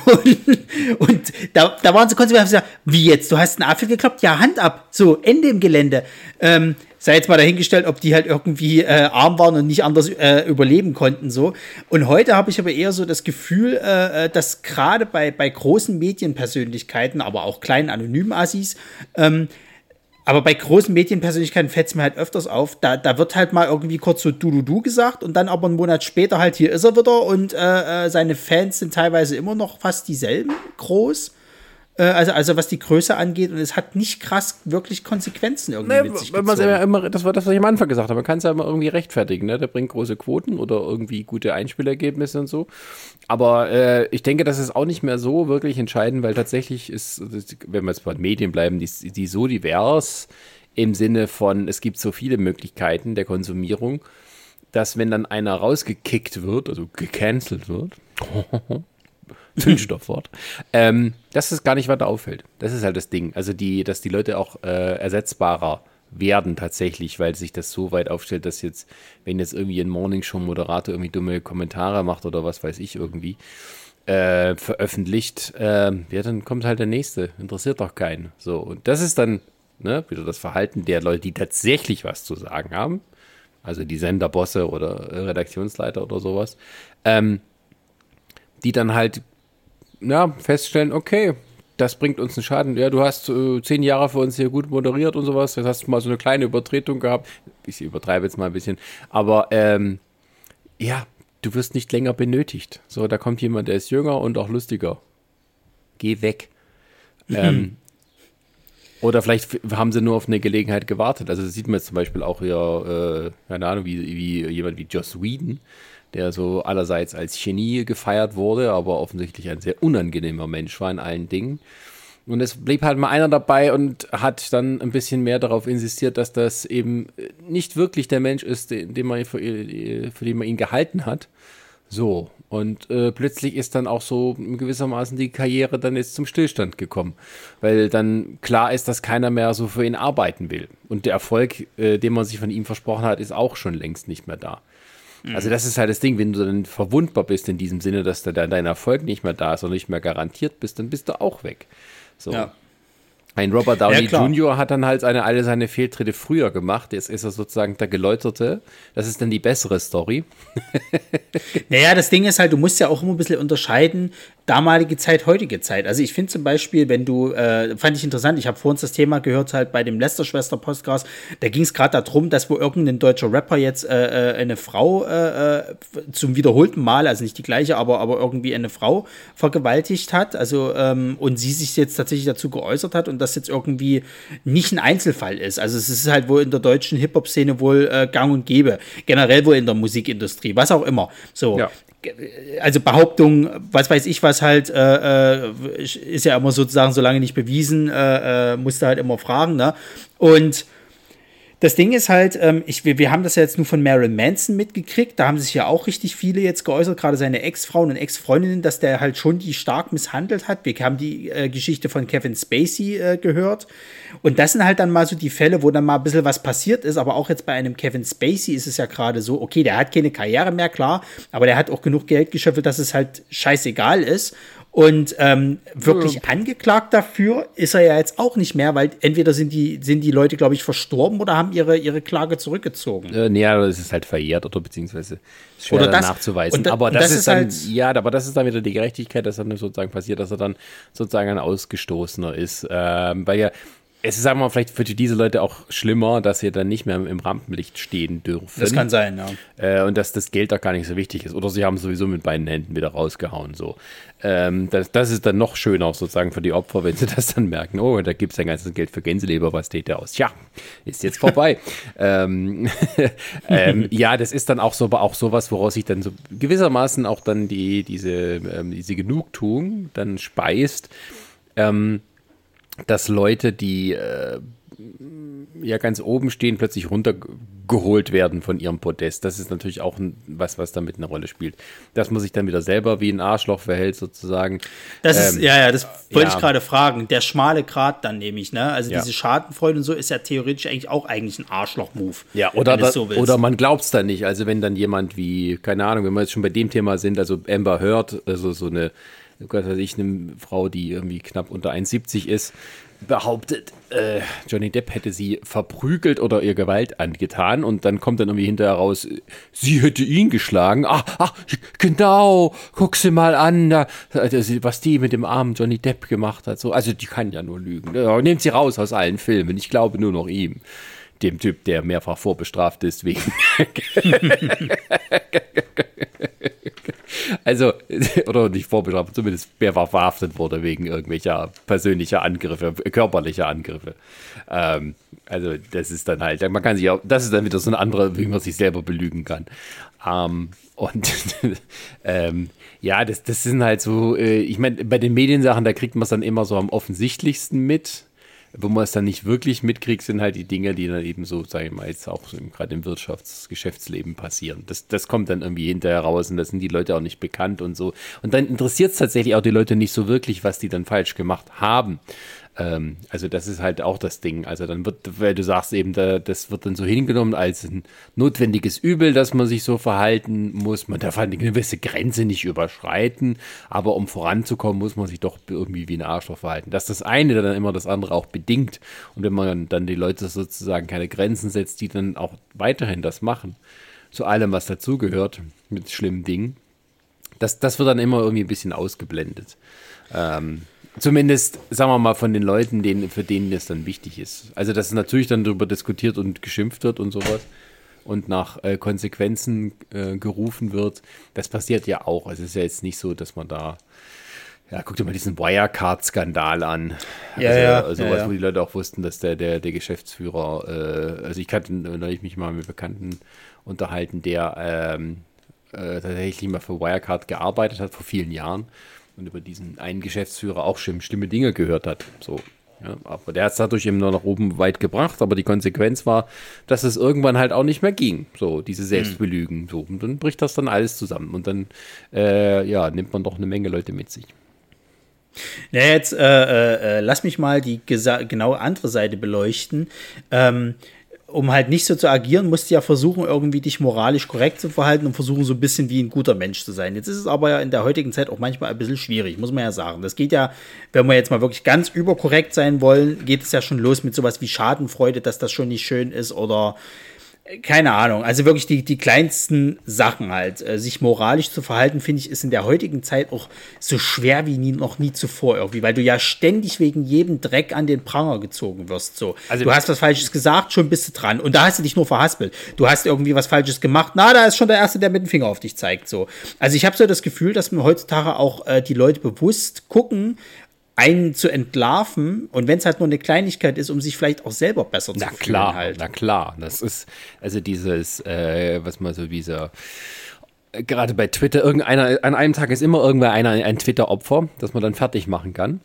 Und da waren sie konsequent gesagt, wie jetzt? Du hast einen Apfel gekloppt? Ja, Hand ab. So, Ende im Gelände. Sei jetzt mal dahingestellt, ob die halt irgendwie arm waren und nicht anders überleben konnten. So. Und heute habe ich aber eher so das Gefühl, dass gerade bei großen Medienpersönlichkeiten, aber auch kleinen anonymen Assis, aber bei großen Medienpersönlichkeiten fällt es mir halt öfters auf, da wird halt mal irgendwie kurz so du gesagt und dann aber einen Monat später halt hier ist er wieder und seine Fans sind teilweise immer noch fast dieselben groß. Also was die Größe angeht und es hat nicht krass wirklich Konsequenzen irgendwie mit sich gezogen. Ja immer, das war das, was ich am Anfang gesagt habe, man kann es ja immer irgendwie rechtfertigen, ne? Der bringt große Quoten oder irgendwie gute Einspielergebnisse und so, aber ich denke, das ist auch nicht mehr so wirklich entscheidend, weil tatsächlich ist, wenn wir jetzt bei Medien bleiben, die so divers im Sinne von, es gibt so viele Möglichkeiten der Konsumierung, dass wenn dann einer rausgekickt wird, also gecancelt wird, Zündstoffwort, dass es gar nicht weiter auffällt. Das ist halt das Ding. Also dass die Leute auch ersetzbarer werden tatsächlich, weil sich das so weit aufstellt, dass jetzt, wenn jetzt irgendwie ein Morningshow-Moderator irgendwie dumme Kommentare macht oder was weiß ich irgendwie, veröffentlicht, ja, dann kommt halt der Nächste. Interessiert doch keinen. So, und das ist dann wieder das Verhalten der Leute, die tatsächlich was zu sagen haben. Also die Senderbosse oder Redaktionsleiter oder sowas. Die dann halt feststellen, okay, das bringt uns einen Schaden. Ja, du hast 10 Jahre für uns hier gut moderiert und sowas. Jetzt hast du mal so eine kleine Übertretung gehabt. Ich übertreibe jetzt mal ein bisschen. Aber du wirst nicht länger benötigt. So, da kommt jemand, der ist jünger und auch lustiger. Geh weg. Oder vielleicht haben sie nur auf eine Gelegenheit gewartet. Also das sieht man jetzt zum Beispiel auch hier, keine Ahnung, wie jemand wie Joss Whedon, der so allerseits als Genie gefeiert wurde, aber offensichtlich ein sehr unangenehmer Mensch war in allen Dingen. Und es blieb halt mal einer dabei und hat dann ein bisschen mehr darauf insistiert, dass das eben nicht wirklich der Mensch ist, für den man ihn gehalten hat. So, und plötzlich ist dann auch so gewissermaßen die Karriere dann jetzt zum Stillstand gekommen, weil dann klar ist, dass keiner mehr so für ihn arbeiten will. Und der Erfolg, den man sich von ihm versprochen hat, ist auch schon längst nicht mehr da. Also das ist halt das Ding, wenn du dann verwundbar bist in diesem Sinne, dass dein Erfolg nicht mehr da ist und nicht mehr garantiert bist, dann bist du auch weg. So. Ja. Ein Robert Downey Jr. hat dann halt alle seine Fehltritte früher gemacht. Jetzt ist er sozusagen der Geläuterte. Das ist dann die bessere Story. Naja, das Ding ist halt, du musst ja auch immer ein bisschen unterscheiden, damalige Zeit, heutige Zeit. Also ich finde zum Beispiel, wenn du, fand ich interessant, ich habe vorhin das Thema gehört halt bei dem Lester-Schwester-Podcast, da ging es gerade darum, dass wo irgendein deutscher Rapper jetzt eine Frau zum wiederholten Mal, also nicht die gleiche, aber irgendwie eine Frau vergewaltigt hat, also und sie sich jetzt tatsächlich dazu geäußert hat und das jetzt irgendwie nicht ein Einzelfall ist. Also es ist halt wohl in der deutschen Hip-Hop-Szene wohl gang und gäbe. Generell wohl in der Musikindustrie, was auch immer. So. Ja. Also Behauptung, was weiß ich was halt, ist ja immer sozusagen, solange nicht bewiesen, musst du halt immer fragen, ne? Und das Ding ist halt, wir haben das ja jetzt nur von Marilyn Manson mitgekriegt, da haben sich ja auch richtig viele jetzt geäußert, gerade seine Ex-Frauen und Ex-Freundinnen, dass der halt schon die stark misshandelt hat. Wir haben die Geschichte von Kevin Spacey gehört und das sind halt dann mal so die Fälle, wo dann mal ein bisschen was passiert ist, aber auch jetzt bei einem Kevin Spacey ist es ja gerade so, okay, der hat keine Karriere mehr, klar, aber der hat auch genug Geld geschöpft, dass es halt scheißegal ist. Und wirklich angeklagt dafür ist er ja jetzt auch nicht mehr, weil entweder sind die Leute, glaube ich, verstorben oder haben ihre Klage zurückgezogen. Nee, aber es ist halt verjährt oder beziehungsweise schwer oder nachzuweisen. Aber das ist dann, halt, aber das ist dann wieder die Gerechtigkeit, dass dann sozusagen passiert, dass er dann sozusagen ein Ausgestoßener ist. Weil ja, es ist, sagen wir mal, vielleicht für diese Leute auch schlimmer, dass sie dann nicht mehr im Rampenlicht stehen dürfen. Das kann sein, ja. Und dass das Geld da gar nicht so wichtig ist. Oder sie haben sowieso mit beiden Händen wieder rausgehauen. So. Das ist dann noch schöner sozusagen für die Opfer, wenn sie das dann merken, oh, da gibt es ein ganzes Geld für Gänseleber, was steht da aus? Ja, ist jetzt vorbei. Ja, das ist dann auch sowas, woraus sich dann so gewissermaßen auch dann diese Genugtuung dann speist, dass Leute, die ja ganz oben stehen, plötzlich runtergeholt werden von ihrem Podest. Das ist natürlich auch was damit eine Rolle spielt. Dass man sich dann wieder selber wie ein Arschloch verhält, sozusagen. Das ist, das wollte ich gerade fragen. Der schmale Grat dann nämlich, ne? Also diese Schadenfreude und so ist ja theoretisch eigentlich ein Arschloch-Move. Ja, oder man glaubt es dann nicht. Also wenn dann jemand wie, keine Ahnung, wenn wir jetzt schon bei dem Thema sind, also Amber Heard, also so eine eine Frau, die irgendwie knapp unter 1,70 ist, behauptet, Johnny Depp hätte sie verprügelt oder ihr Gewalt angetan und dann kommt dann irgendwie hinterher raus, sie hätte ihn geschlagen. Ach, genau, guck sie mal an, was die mit dem armen Johnny Depp gemacht hat. So, also die kann ja nur lügen. Nehmt sie raus aus allen Filmen, ich glaube nur noch ihm. Dem Typ, der mehrfach vorbestraft ist wegen also, oder nicht vorbestraft, zumindest mehrfach verhaftet wurde wegen irgendwelcher persönlicher Angriffe, körperlicher Angriffe. Also, das ist dann halt, man kann sich auch, das ist dann wieder so eine andere, wie man sich selber belügen kann. Ja, das sind halt so, ich meine, bei den Mediensachen, da kriegt man es dann immer so am offensichtlichsten mit. Wo man es dann nicht wirklich mitkriegt, sind halt die Dinge, die dann eben so, sagen wir mal, jetzt auch so gerade im Geschäftsleben passieren. Das kommt dann irgendwie hinterher raus und da sind die Leute auch nicht bekannt und so. Und dann interessiert es tatsächlich auch die Leute nicht so wirklich, was die dann falsch gemacht haben. Also das ist halt auch das Ding. Also dann wird, weil du sagst eben, das wird dann so hingenommen als ein notwendiges Übel, dass man sich so verhalten muss. Man darf halt eine gewisse Grenze nicht überschreiten, aber um voranzukommen, muss man sich doch irgendwie wie ein Arschloch verhalten. Dass das eine dann immer das andere auch bedingt. Und wenn man dann die Leute sozusagen keine Grenzen setzt, die dann auch weiterhin das machen, zu allem, was dazugehört, mit schlimmen Dingen, das wird dann immer irgendwie ein bisschen ausgeblendet. Zumindest, sagen wir mal, von den Leuten, für denen das dann wichtig ist. Also, dass natürlich dann darüber diskutiert und geschimpft wird und sowas und nach Konsequenzen gerufen wird, das passiert ja auch. Also, es ist ja jetzt nicht so, dass man da, ja, guck dir mal diesen Wirecard-Skandal an. Sowas, wo die Leute auch wussten, dass der Geschäftsführer, also ich hatte neulich mich mal mit Bekannten unterhalten, der tatsächlich mal für Wirecard gearbeitet hat vor vielen Jahren. Und über diesen einen Geschäftsführer auch schlimme Dinge gehört hat. So, ja, aber der hat es dadurch eben nur nach oben weit gebracht, aber die Konsequenz war, dass es irgendwann halt auch nicht mehr ging. So, diese Selbstbelügen. So, und dann bricht das dann alles zusammen. Und dann nimmt man doch eine Menge Leute mit sich. Ja, jetzt lass mich mal die genau andere Seite beleuchten. Um halt nicht so zu agieren, musst du ja versuchen, irgendwie dich moralisch korrekt zu verhalten und versuchen, so ein bisschen wie ein guter Mensch zu sein. Jetzt ist es aber ja in der heutigen Zeit auch manchmal ein bisschen schwierig, muss man ja sagen. Das geht ja, wenn wir jetzt mal wirklich ganz überkorrekt sein wollen, geht es ja schon los mit sowas wie Schadenfreude, dass das schon nicht schön ist oder keine Ahnung, also wirklich die kleinsten Sachen halt. Sich moralisch zu verhalten, finde ich, ist in der heutigen Zeit auch so schwer wie noch nie zuvor irgendwie, weil du ja ständig wegen jedem Dreck an den Pranger gezogen wirst. So. Also, du hast was Falsches gesagt, schon bist du dran. Und da hast du dich nur verhaspelt. Du hast irgendwie was Falsches gemacht, da ist schon der Erste, der mit dem Finger auf dich zeigt. So. Also ich habe so das Gefühl, dass mir heutzutage auch die Leute bewusst gucken, einen zu entlarven und wenn es halt nur eine Kleinigkeit ist, um sich vielleicht auch selber besser zu fühlen halt. Na klar, das ist also dieses, was man so gerade bei Twitter, an einem Tag ist immer irgendwer ein Twitter-Opfer, das man dann fertig machen kann.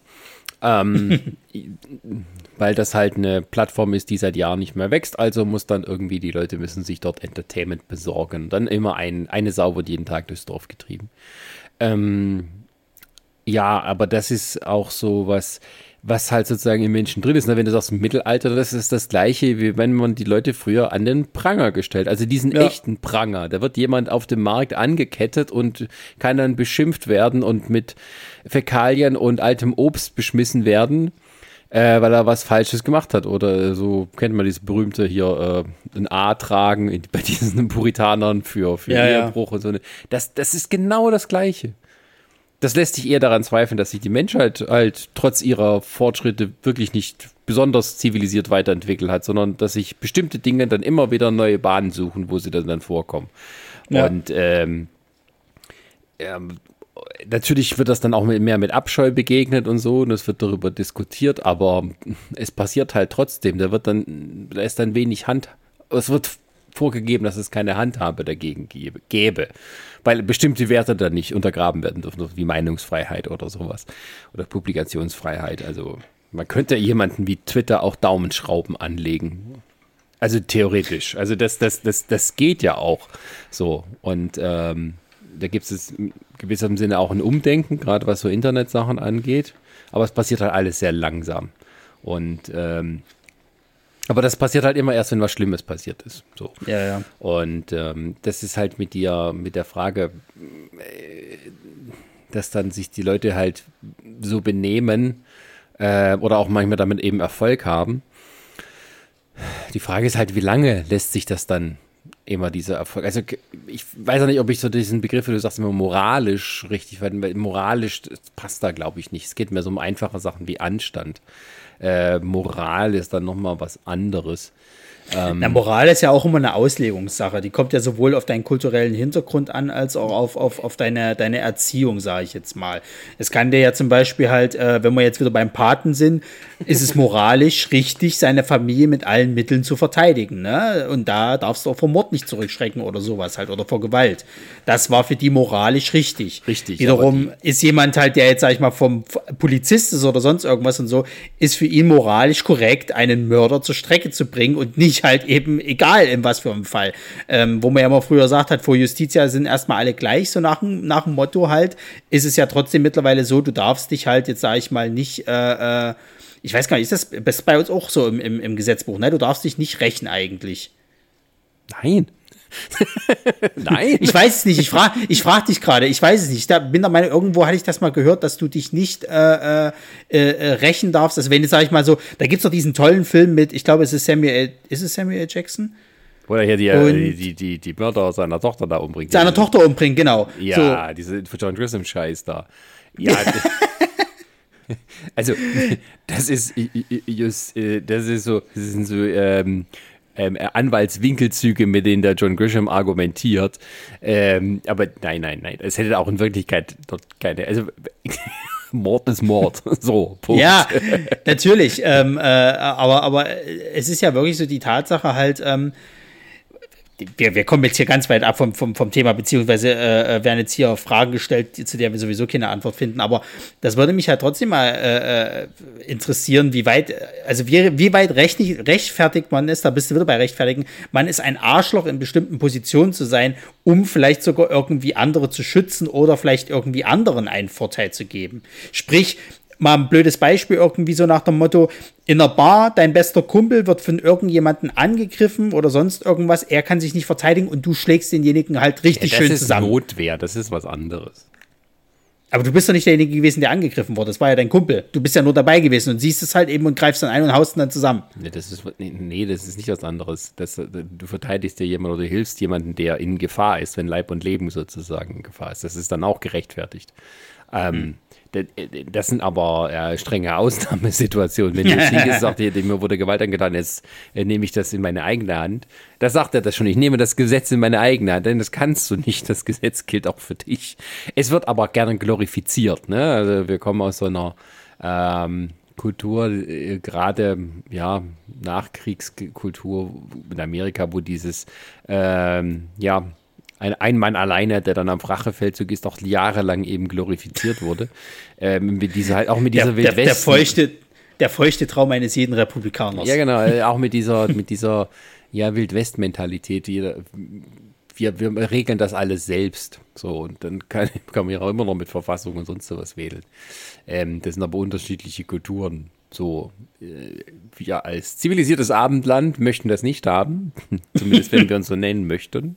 Weil das halt eine Plattform ist, die seit Jahren nicht mehr wächst, also die Leute müssen sich dort Entertainment besorgen. Dann immer eine Sau wird jeden Tag durchs Dorf getrieben. Ja, aber das ist auch so was halt sozusagen im Menschen drin ist. Wenn du sagst, im Mittelalter, das ist das Gleiche, wie wenn man die Leute früher an den Pranger gestellt. Also diesen echten Pranger. Da wird jemand auf dem Markt angekettet und kann dann beschimpft werden und mit Fäkalien und altem Obst beschmissen werden, weil er was Falsches gemacht hat. Oder so kennt man dieses berühmte hier, ein A tragen bei diesen Puritanern für Ehebruch und so. Das ist genau das Gleiche. Das lässt sich eher daran zweifeln, dass sich die Menschheit halt trotz ihrer Fortschritte wirklich nicht besonders zivilisiert weiterentwickelt hat, sondern dass sich bestimmte Dinge dann immer wieder neue Bahnen suchen, wo sie dann vorkommen. Ja. Und natürlich wird das dann auch mehr mit Abscheu begegnet und so, und es wird darüber diskutiert, aber es passiert halt trotzdem. Da ist dann wenig es wird vorgegeben, dass es keine Handhabe dagegen gäbe, weil bestimmte Werte dann nicht untergraben werden dürfen, wie Meinungsfreiheit oder sowas oder Publikationsfreiheit. Also man könnte jemanden wie Twitter auch Daumenschrauben anlegen. Also theoretisch. Also das geht ja auch so. Und da gibt es in gewissem Sinne auch ein Umdenken, gerade was so Internetsachen angeht. Aber es passiert halt alles sehr langsam. Und aber das passiert halt immer erst, wenn was Schlimmes passiert ist. So. Ja. Und das ist halt mit der Frage, dass dann sich die Leute halt so benehmen oder auch manchmal damit eben Erfolg haben. Die Frage ist halt, wie lange lässt sich das dann immer dieser Erfolg? Also ich weiß auch nicht, ob ich so diesen Begriff, du sagst immer moralisch richtig, weil moralisch passt da, glaube ich, nicht. Es geht mehr so um einfache Sachen wie Anstand. Moral ist dann nochmal was anderes. Na, Moral ist ja auch immer eine Auslegungssache. Die kommt ja sowohl auf deinen kulturellen Hintergrund an, als auch auf deine Erziehung, sage ich jetzt mal. Es kann dir ja zum Beispiel halt, wenn wir jetzt wieder beim Paten sind, ist es moralisch richtig, seine Familie mit allen Mitteln zu verteidigen. Ne? Und da darfst du auch vor Mord nicht zurückschrecken oder sowas halt oder vor Gewalt. Das war für die moralisch richtig. Richtig. Wiederum ist jemand halt, der jetzt, sag ich mal, vom Polizist ist oder sonst irgendwas und so, ist für ihn moralisch korrekt, einen Mörder zur Strecke zu bringen und nicht halt eben, egal in was für einem Fall. Wo man ja immer früher gesagt hat, vor Justitia sind erstmal alle gleich, so nach dem Motto halt, ist es ja trotzdem mittlerweile so, du darfst dich halt jetzt, sag ich mal, nicht, ich weiß gar nicht, ist das bei uns auch so im Gesetzbuch, ne? Du darfst dich nicht rächen eigentlich. Nein. Nein. Ich weiß es nicht, ich frag dich gerade, ich weiß es nicht. Da bin der Meinung, irgendwo hatte ich das mal gehört, dass du dich nicht rächen darfst. Also wenn jetzt, sag ich mal so, da gibt's doch diesen tollen Film mit, ich glaube, ist es Samuel L. Jackson? Wo er hier die Mörder seiner Tochter da umbringt. Seiner Tochter umbringt, genau. Ja, so. Diese John Grissom-Scheiß da. Ja, also, das sind so Anwaltswinkelzüge, mit denen der John Grisham argumentiert. Aber nein. Es hätte auch in Wirklichkeit dort keine, also Mord ist Mord. So, Punkt. Ja, natürlich. Aber es ist ja wirklich so die Tatsache halt, wir kommen jetzt hier ganz weit ab vom Thema, beziehungsweise werden jetzt hier Fragen gestellt, zu der wir sowieso keine Antwort finden. Aber das würde mich halt trotzdem mal interessieren, wie weit rechtfertigt man ist, da bist du wieder bei rechtfertigen, man ist ein Arschloch in bestimmten Positionen zu sein, um vielleicht sogar irgendwie andere zu schützen oder vielleicht irgendwie anderen einen Vorteil zu geben. Sprich, mal ein blödes Beispiel irgendwie so nach dem Motto, in einer Bar, dein bester Kumpel wird von irgendjemandem angegriffen oder sonst irgendwas, er kann sich nicht verteidigen und du schlägst denjenigen halt richtig schön zusammen. Das ist Notwehr, das ist was anderes. Aber du bist doch nicht derjenige gewesen, der angegriffen wurde, das war ja dein Kumpel. Du bist ja nur dabei gewesen und siehst es halt eben und greifst dann ein und haust ihn dann zusammen. Das ist nicht was anderes. Du verteidigst dir jemanden oder du hilfst jemanden, der in Gefahr ist, wenn Leib und Leben sozusagen in Gefahr ist. Das ist dann auch gerechtfertigt. Das sind aber strenge Ausnahmesituationen. Wenn derjenige sagt, mir wurde Gewalt angetan, jetzt nehme ich das in meine eigene Hand. Da sagt er das schon, ich nehme das Gesetz in meine eigene Hand, denn das kannst du nicht. Das Gesetz gilt auch für dich. Es wird aber gerne glorifiziert. Ne? Also wir kommen aus so einer Kultur, gerade Nachkriegskultur in Amerika, wo dieses ein Mann alleine, der dann am Rachefeldzug ist, auch jahrelang eben glorifiziert wurde. Mit dieser Wildwesten. Der feuchte Traum eines jeden Republikaners. Ja, genau, auch mit dieser Wildwest-Mentalität. Wir regeln das alles selbst. So, und dann kann man ja auch immer noch mit Verfassung und sonst sowas wählen. Das sind aber unterschiedliche Kulturen. So, wir als zivilisiertes Abendland möchten das nicht haben. Zumindest wenn wir uns so nennen möchten.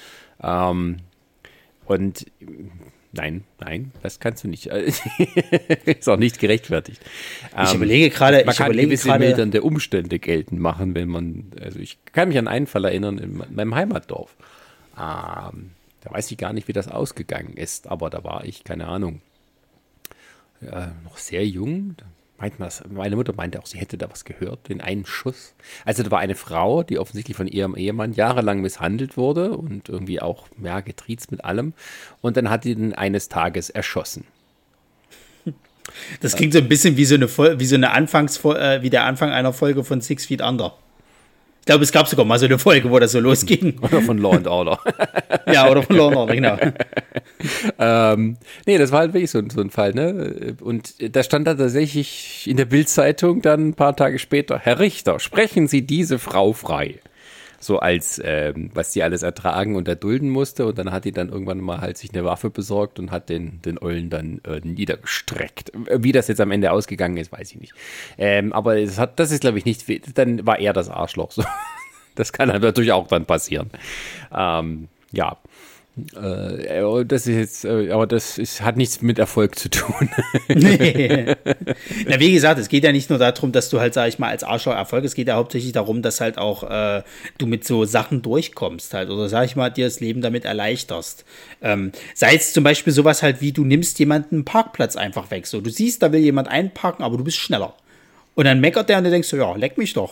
Und nein, das kannst du nicht. Ist auch nicht gerechtfertigt. Ich überlege gerade, man kann gewisse mildernde Umstände geltend machen, also ich kann mich an einen Fall erinnern in meinem Heimatdorf. Da weiß ich gar nicht, wie das ausgegangen ist, aber da war ich, keine Ahnung, noch sehr jung. Meine Mutter meinte auch, sie hätte da was gehört, den einen Schuss. Also da war eine Frau, die offensichtlich von ihrem Ehemann jahrelang misshandelt wurde und irgendwie auch getriezt mit allem. Und dann hat sie ihn eines Tages erschossen. Das klingt so ein bisschen wie wie der Anfang einer Folge von 6 Feet Under. Ich glaube, es gab sogar mal so eine Folge, wo das so losging. Oder von Law and Order. Ja, oder von Law and Order, genau. Nee, das war halt wirklich so ein Fall, ne? Und da stand dann tatsächlich in der Bild-Zeitung dann ein paar Tage später: Herr Richter, sprechen Sie diese Frau frei. So als, was die alles ertragen und erdulden musste. Und dann hat die dann irgendwann mal halt sich eine Waffe besorgt und hat den Ollen dann niedergestreckt. Wie das jetzt am Ende ausgegangen ist, weiß ich nicht. Aber das ist, glaube ich, nicht, dann war er das Arschloch. So. Das kann natürlich auch dann passieren. Ja. Das ist jetzt, aber hat nichts mit Erfolg zu tun. Nee. Na, wie gesagt, es geht ja nicht nur darum, dass du halt, sag ich mal, als Arschloch Erfolg, es geht ja hauptsächlich darum, dass halt auch du mit so Sachen durchkommst halt, oder sag ich mal, dir das Leben damit erleichterst. Sei es zum Beispiel sowas halt wie, du nimmst jemanden einen Parkplatz einfach weg, so, du siehst, da will jemand einparken, aber du bist schneller. Und dann meckert der und du denkst so, ja, leck mich doch.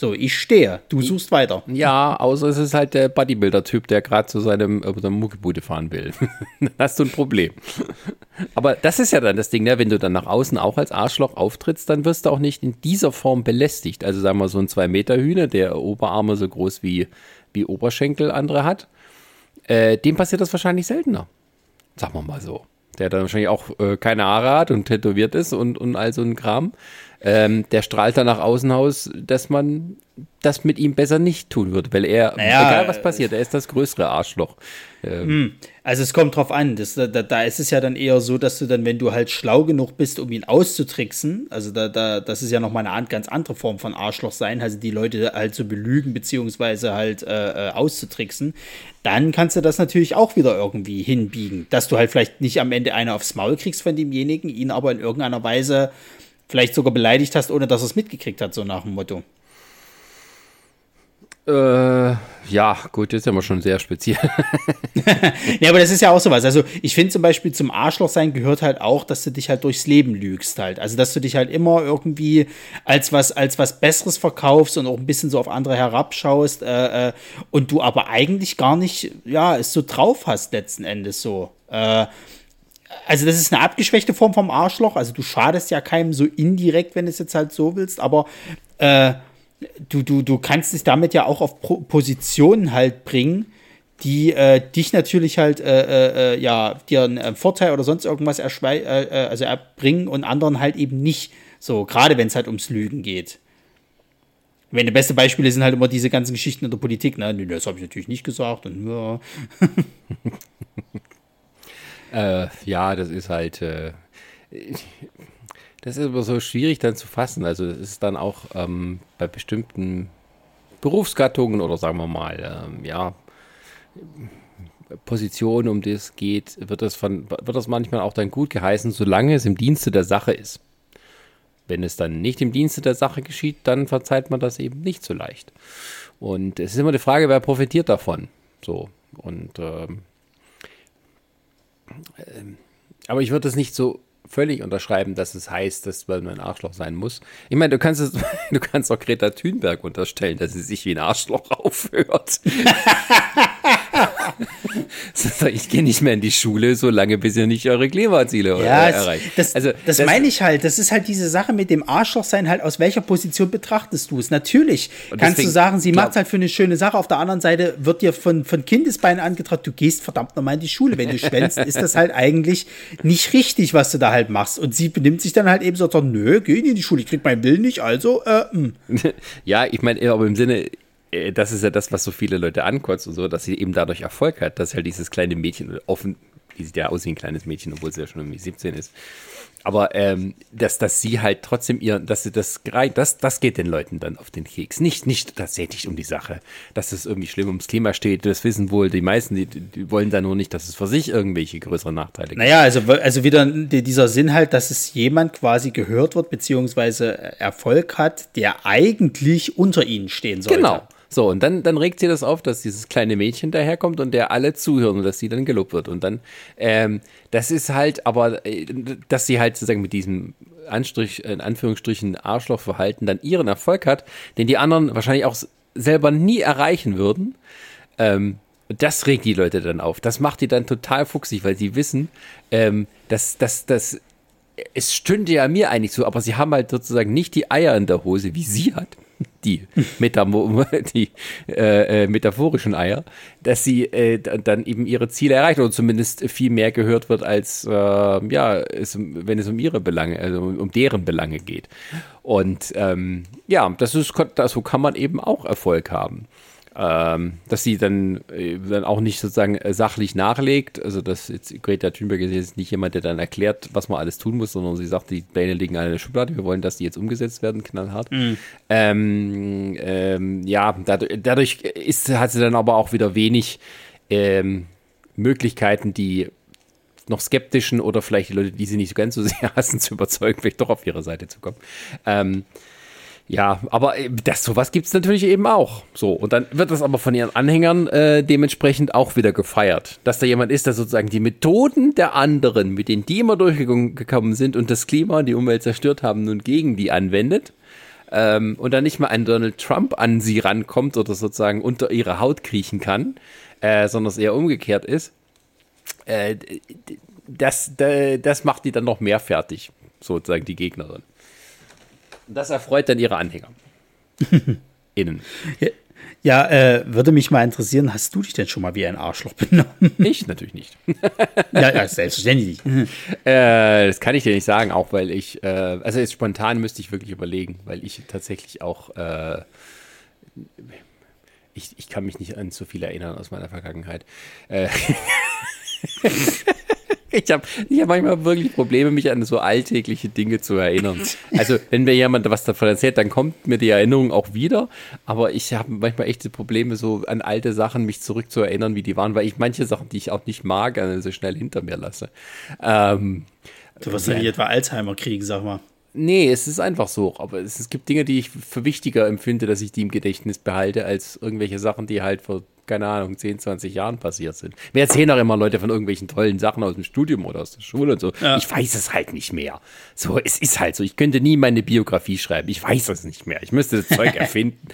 So, ich stehe, du suchst weiter. Ja, außer es ist halt der Bodybuilder-Typ, der gerade zu seinem Muckibude fahren will. Dann hast du ein Problem. Aber das ist ja dann das Ding, ne? Wenn du dann nach außen auch als Arschloch auftrittst, dann wirst du auch nicht in dieser Form belästigt. Also sagen wir so ein 2-Meter-Hühner, der Oberarme so groß wie Oberschenkel andere hat, dem passiert das wahrscheinlich seltener. Sagen wir mal so. Der dann wahrscheinlich auch keine Haare hat und tätowiert ist und all so ein Kram. Der strahlt dann nach außen aus, dass man das mit ihm besser nicht tun würde, weil er, egal was passiert, er ist das größere Arschloch. Also es kommt drauf an, da ist es ja dann eher so, dass du dann, wenn du halt schlau genug bist, um ihn auszutricksen, also das ist ja nochmal eine ganz andere Form von Arschloch sein, also die Leute halt zu belügen, beziehungsweise halt auszutricksen, dann kannst du das natürlich auch wieder irgendwie hinbiegen, dass du halt vielleicht nicht am Ende eine aufs Maul kriegst von demjenigen, ihn aber in irgendeiner Weise vielleicht sogar beleidigt hast, ohne dass er es mitgekriegt hat, so nach dem Motto. Ja, gut, das ist ja mal schon sehr speziell. Ja, aber das ist ja auch sowas. Also ich finde zum Beispiel zum Arschloch sein gehört halt auch, dass du dich halt durchs Leben lügst halt. Also dass du dich halt immer irgendwie als was Besseres verkaufst und auch ein bisschen so auf andere herabschaust und du aber eigentlich gar nicht, ja, es so drauf hast letzten Endes so. Also das ist eine abgeschwächte Form vom Arschloch. Also du schadest ja keinem so indirekt, wenn du es jetzt halt so willst, aber du kannst dich damit ja auch auf Positionen halt bringen, die dich natürlich halt dir einen Vorteil oder sonst irgendwas erbringen und anderen halt eben nicht. So, gerade wenn es halt ums Lügen geht. Wenn die beste Beispiele sind halt immer diese ganzen Geschichten in der Politik, ne? Das habe ich natürlich nicht gesagt und ja, das ist halt das ist aber so schwierig dann zu fassen. Also das ist dann auch bei bestimmten Berufsgattungen oder sagen wir mal, Positionen, um die es geht, wird das manchmal auch dann gut geheißen, solange es im Dienste der Sache ist. Wenn es dann nicht im Dienste der Sache geschieht, dann verzeiht man das eben nicht so leicht. Und es ist immer die Frage, wer profitiert davon. So. Und aber ich würde es nicht so völlig unterschreiben, dass es heißt, dass man ein Arschloch sein muss. Ich meine, du kannst auch Greta Thunberg unterstellen, dass sie sich wie ein Arschloch aufhört. Ich gehe nicht mehr in die Schule, solange bis ihr nicht eure Klimaziele erreicht. Das meine ich halt. Das ist halt diese Sache mit dem Arschlochsein halt, aus welcher Position betrachtest du es? Natürlich kannst du sagen, sie macht halt für eine schöne Sache. Auf der anderen Seite wird dir von Kindesbeinen angetragen, du gehst verdammt nochmal in die Schule. Wenn du schwänzt, ist das halt eigentlich nicht richtig, was du da halt machst. Und sie benimmt sich dann halt eben so, nö, geh nicht in die Schule, ich krieg meinen Willen nicht, also, Ja, ich meine, aber im Sinne, das ist ja das, was so viele Leute ankotzt und so, dass sie eben dadurch Erfolg hat, dass halt dieses kleine Mädchen, die sieht ja aus wie ein kleines Mädchen, obwohl sie ja schon irgendwie 17 ist, aber dass sie halt trotzdem dass sie das geht den Leuten dann auf den Keks. Nicht tatsächlich um die Sache, dass es irgendwie schlimm ums Klima steht, das wissen wohl die meisten, die wollen da nur nicht, dass es für sich irgendwelche größeren Nachteile gibt. Naja, also wieder dieser Sinn halt, dass es jemand quasi gehört wird, beziehungsweise Erfolg hat, der eigentlich unter ihnen stehen sollte. Genau. So, und dann regt sie das auf, dass dieses kleine Mädchen daherkommt und der alle zuhören und dass sie dann gelobt wird. Und dann, das ist halt aber, dass sie halt sozusagen mit diesem in Anführungsstrichen Arschlochverhalten dann ihren Erfolg hat, den die anderen wahrscheinlich auch selber nie erreichen würden. Das regt die Leute dann auf. Das macht die dann total fuchsig, weil sie wissen, dass es stünde ja mir eigentlich so, aber sie haben halt sozusagen nicht die Eier in der Hose, wie sie hat. Die metaphorischen Eier, dass sie dann eben ihre Ziele erreicht oder zumindest viel mehr gehört wird, als wenn es um ihre Belange, also um deren Belange geht. Und so kann man eben auch Erfolg haben. Dass sie dann auch nicht sozusagen sachlich nachlegt, also dass jetzt Greta Thunberg ist jetzt nicht jemand, der dann erklärt, was man alles tun muss, sondern sie sagt, die Pläne liegen alle in der Schublade, wir wollen, dass die jetzt umgesetzt werden, knallhart. Dadurch hat sie dann aber auch wieder wenig Möglichkeiten, die noch skeptischen oder vielleicht die Leute, die sie nicht so ganz so sehr hassen, zu überzeugen, vielleicht doch auf ihre Seite zu kommen. Ja, aber sowas gibt es natürlich eben auch. So, und dann wird das aber von ihren Anhängern dementsprechend auch wieder gefeiert. Dass da jemand ist, der sozusagen die Methoden der anderen, mit denen die immer durchgekommen sind und das Klima und die Umwelt zerstört haben, nun gegen die anwendet. und dann nicht mal ein Donald Trump an sie rankommt oder sozusagen unter ihre Haut kriechen kann, sondern es eher umgekehrt ist, das macht die dann noch mehr fertig, sozusagen die Gegnerin. Das erfreut dann ihre Anhänger. Innen. Ja, würde mich mal interessieren, hast du dich denn schon mal wie ein Arschloch benommen? Ich natürlich nicht. Ja, selbstverständlich nicht. Das kann ich dir nicht sagen, auch weil ich, also jetzt spontan müsste ich wirklich überlegen, weil ich tatsächlich auch, ich kann mich nicht an so viel erinnern aus meiner Vergangenheit. Ich hab manchmal wirklich Probleme, mich an so alltägliche Dinge zu erinnern. Also, wenn mir jemand was davon erzählt, dann kommt mir die Erinnerung auch wieder. Aber ich habe manchmal echte Probleme, so an alte Sachen mich zurückzuerinnern, wie die waren, weil ich manche Sachen, die ich auch nicht mag, so schnell hinter mir lasse. Du wirst ja nicht etwa Alzheimer kriegen, sag mal. Nee, es ist einfach so. Aber es gibt Dinge, die ich für wichtiger empfinde, dass ich die im Gedächtnis behalte, als irgendwelche Sachen, die halt vor, keine Ahnung, 10, 20 Jahren passiert sind. Mir erzählen auch immer Leute von irgendwelchen tollen Sachen aus dem Studium oder aus der Schule und so. Ja. Ich weiß es halt nicht mehr. So, es ist halt so. Ich könnte nie meine Biografie schreiben. Ich weiß es nicht mehr. Ich müsste das Zeug erfinden.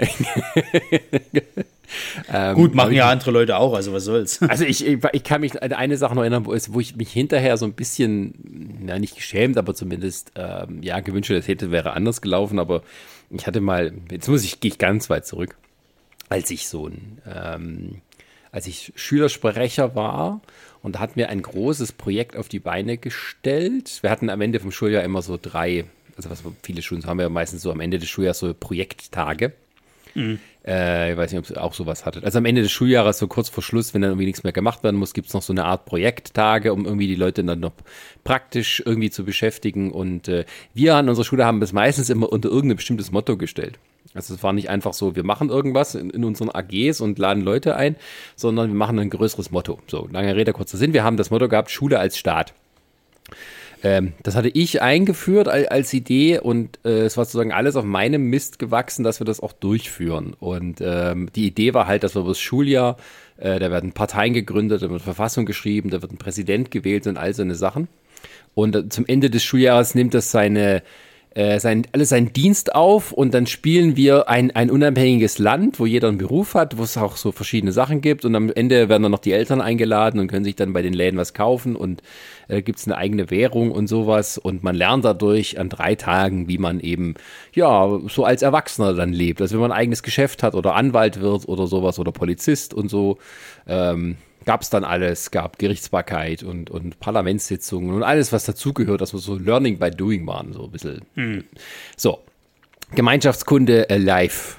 Gut, machen ja andere Leute auch, also was soll's. Also ich kann mich an eine Sache noch erinnern, wo ich mich hinterher so ein bisschen, nicht geschämt, aber zumindest, gewünscht, das wäre anders gelaufen, aber ich hatte mal, gehe ich ganz weit zurück, als ich als ich Schülersprecher war, und da hatten wir ein großes Projekt auf die Beine gestellt. Wir hatten am Ende vom Schuljahr immer so 3, also viele Schulen haben wir meistens so am Ende des Schuljahres so Projekttage. Mhm. Ich weiß nicht, ob ihr auch sowas hattet. Also am Ende des Schuljahres, so kurz vor Schluss, wenn dann irgendwie nichts mehr gemacht werden muss, gibt es noch so eine Art Projekttage, um irgendwie die Leute dann noch praktisch irgendwie zu beschäftigen. Und wir an unserer Schule haben das meistens immer unter irgendein bestimmtes Motto gestellt. Also es war nicht einfach so, wir machen irgendwas in unseren AGs und laden Leute ein, sondern wir machen ein größeres Motto. So, lange Rede, kurzer Sinn. Wir haben das Motto gehabt, Schule als Staat. Das hatte ich eingeführt als Idee, und es war sozusagen alles auf meinem Mist gewachsen, dass wir das auch durchführen. Und die Idee war halt, dass wir über das Schuljahr, da werden Parteien gegründet, da wird Verfassung geschrieben, da wird ein Präsident gewählt und all so eine Sachen. Und zum Ende des Schuljahres nimmt das seinen Dienst auf, und dann spielen wir ein unabhängiges Land, wo jeder einen Beruf hat, wo es auch so verschiedene Sachen gibt, und am Ende werden dann noch die Eltern eingeladen und können sich dann bei den Läden was kaufen, und gibt es eine eigene Währung und sowas, und man lernt dadurch an 3 Tagen, wie man eben, so als Erwachsener dann lebt, also wenn man ein eigenes Geschäft hat oder Anwalt wird oder sowas oder Polizist und so, gab es dann alles, gab Gerichtsbarkeit und Parlamentssitzungen und alles, was dazugehört, dass wir so Learning by Doing waren, so ein bisschen. So, Gemeinschaftskunde live.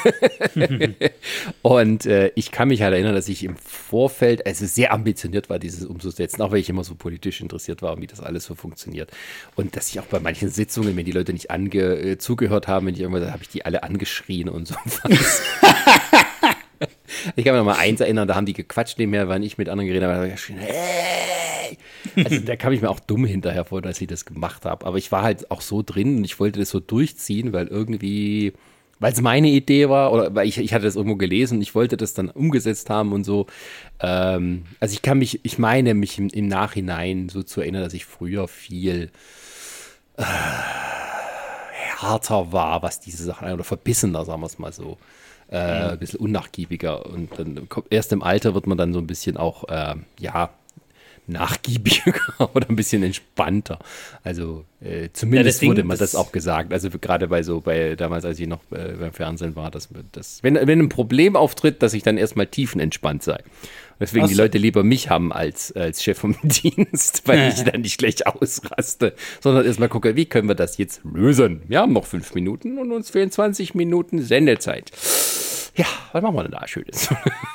Und ich kann mich halt erinnern, dass ich im Vorfeld, also sehr ambitioniert war, dieses umzusetzen, auch weil ich immer so politisch interessiert war, wie das alles so funktioniert. Und dass ich auch bei manchen Sitzungen, wenn die Leute nicht zugehört haben, wenn ich irgendwas, habe ich die alle angeschrien und so. Ich kann mich noch mal eins erinnern, da haben die gequatscht nebenher, weil ich mit anderen geredet habe, hey! Also da kam ich mir auch dumm hinterher vor, dass ich das gemacht habe. Aber ich war halt auch so drin und ich wollte das so durchziehen, weil es meine Idee war, oder weil ich hatte das irgendwo gelesen und ich wollte das dann umgesetzt haben und so. Also ich meine mich im Nachhinein so zu erinnern, dass ich früher viel härter war, was diese Sachen, oder verbissener, sagen wir es mal so. Ein bisschen unnachgiebiger, und dann erst im Alter wird man dann so ein bisschen auch, nachgiebiger oder ein bisschen entspannter. Also zumindest wurde mir das auch gesagt. Also gerade bei damals, als ich noch beim Fernsehen war, dass wenn ein Problem auftritt, dass ich dann erstmal tiefenentspannt sei. Deswegen die Leute lieber mich haben als Chef vom Dienst, weil ich dann nicht gleich ausraste, sondern erstmal gucke, wie können wir das jetzt lösen? Wir haben noch 5 Minuten und uns fehlen 20 Minuten Sendezeit. Ja, was machen wir denn da Schönes?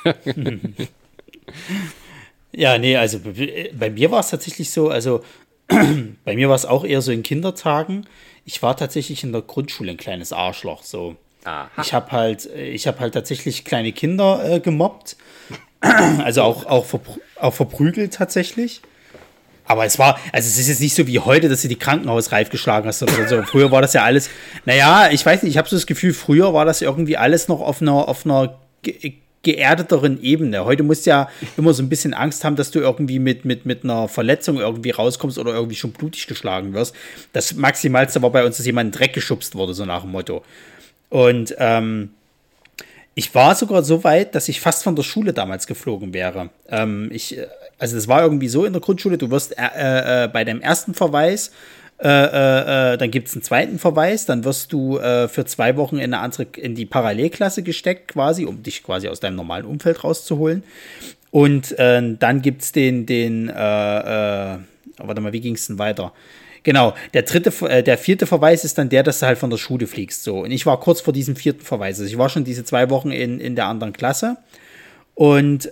Ja, nee, also bei mir war es tatsächlich so, also bei mir war es auch eher so in Kindertagen. Ich war tatsächlich in der Grundschule ein kleines Arschloch, so. Aha. Ich habe halt tatsächlich kleine Kinder gemobbt, also auch verprügelt tatsächlich. Aber es ist jetzt nicht so wie heute, dass du die krankenhausreif geschlagen hast oder so. Früher war das ja alles, naja, ich weiß nicht, ich habe so das Gefühl, früher war das irgendwie alles noch auf einer geerdeteren Ebene. Heute musst du ja immer so ein bisschen Angst haben, dass du irgendwie mit einer Verletzung irgendwie rauskommst oder irgendwie schon blutig geschlagen wirst. Das Maximalste war bei uns, dass jemand in den Dreck geschubst wurde, so nach dem Motto. Und ich war sogar so weit, dass ich fast von der Schule damals geflogen wäre. Also das war irgendwie so in der Grundschule, du wirst bei deinem ersten Verweis, dann gibt es einen zweiten Verweis, dann wirst du für 2 Wochen in die Parallelklasse gesteckt quasi, um dich quasi aus deinem normalen Umfeld rauszuholen. Und dann gibt es warte mal, wie ging es denn weiter? Genau, der 4. Verweis ist dann der, dass du halt von der Schule fliegst. So. Und ich war kurz vor diesem 4. Verweis. Also ich war schon diese 2 Wochen in der anderen Klasse. Und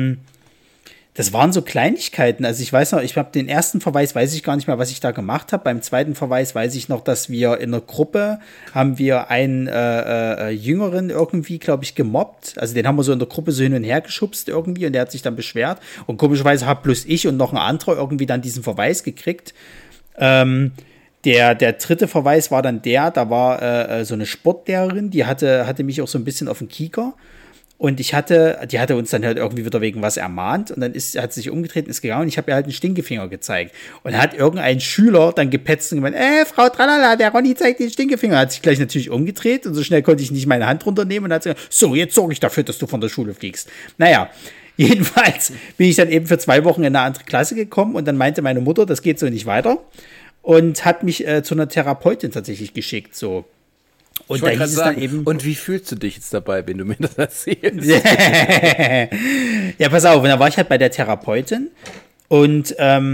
das waren so Kleinigkeiten. Also ich weiß noch, ich habe den ersten Verweis, weiß ich gar nicht mehr, was ich da gemacht habe. Beim zweiten Verweis weiß ich noch, dass wir in der Gruppe haben wir einen Jüngeren irgendwie, glaube ich, gemobbt. Also den haben wir so in der Gruppe so hin und her geschubst irgendwie und der hat sich dann beschwert. Und komischerweise habe bloß ich und noch ein anderer irgendwie dann diesen Verweis gekriegt. Der 3. Verweis war dann da war so eine Sportlehrerin, die hatte mich auch so ein bisschen auf den Kieker und die hatte uns dann halt irgendwie wieder wegen was ermahnt und dann hat sie sich umgedreht und ist gegangen und ich habe ihr halt einen Stinkefinger gezeigt und hat irgendein Schüler dann gepetzt und gemeint, Frau Tralala, der Ronny zeigt den Stinkefinger, hat sich gleich natürlich umgedreht und so schnell konnte ich nicht meine Hand runternehmen und hat gesagt, so, jetzt sorge ich dafür, dass du von der Schule fliegst. Naja, jedenfalls bin ich dann eben für 2 Wochen in eine andere Klasse gekommen und dann meinte meine Mutter, das geht so nicht weiter und hat mich zu einer Therapeutin tatsächlich geschickt, so. Und da hieß es dann eben. Und wie fühlst du dich jetzt dabei, wenn du mir das erzählst? Ja, pass auf, und da war ich halt bei der Therapeutin und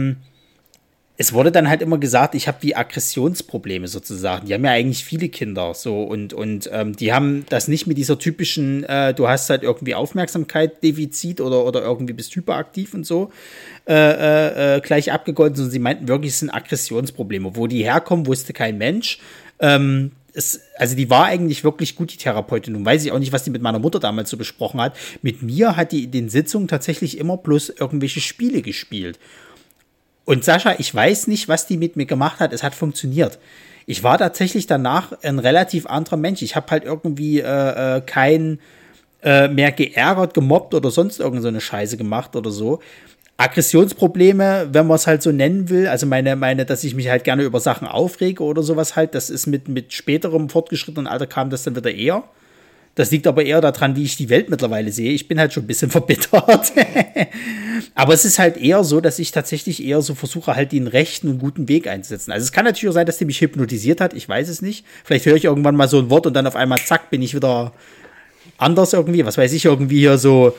es wurde dann halt immer gesagt, ich habe wie Aggressionsprobleme sozusagen. Die haben ja eigentlich viele Kinder so und die haben das nicht mit dieser typischen, du hast halt irgendwie Aufmerksamkeit-Defizit oder irgendwie bist hyperaktiv und so gleich abgegolten, sondern sie meinten wirklich, es sind Aggressionsprobleme. Wo die herkommen, wusste kein Mensch. Also die war eigentlich wirklich gut, die Therapeutin. Nun weiß ich auch nicht, was die mit meiner Mutter damals so besprochen hat. Mit mir hat die in den Sitzungen tatsächlich immer bloß irgendwelche Spiele gespielt. Und Sascha, ich weiß nicht, was die mit mir gemacht hat. Es hat funktioniert. Ich war tatsächlich danach ein relativ anderer Mensch. Ich habe halt irgendwie kein mehr geärgert, gemobbt oder sonst irgend so eine Scheiße gemacht oder so. Aggressionsprobleme, wenn man es halt so nennen will, also meine, dass ich mich halt gerne über Sachen aufrege oder sowas halt, das ist mit späterem fortgeschrittenen Alter kam das dann wieder eher. Das liegt aber eher daran, wie ich die Welt mittlerweile sehe. Ich bin halt schon ein bisschen verbittert. Aber es ist halt eher so, dass ich tatsächlich eher so versuche, halt den rechten und guten Weg einzusetzen. Also es kann natürlich auch sein, dass die mich hypnotisiert hat. Ich weiß es nicht. Vielleicht höre ich irgendwann mal so ein Wort und dann auf einmal, zack, bin ich wieder anders irgendwie. Was weiß ich, irgendwie hier so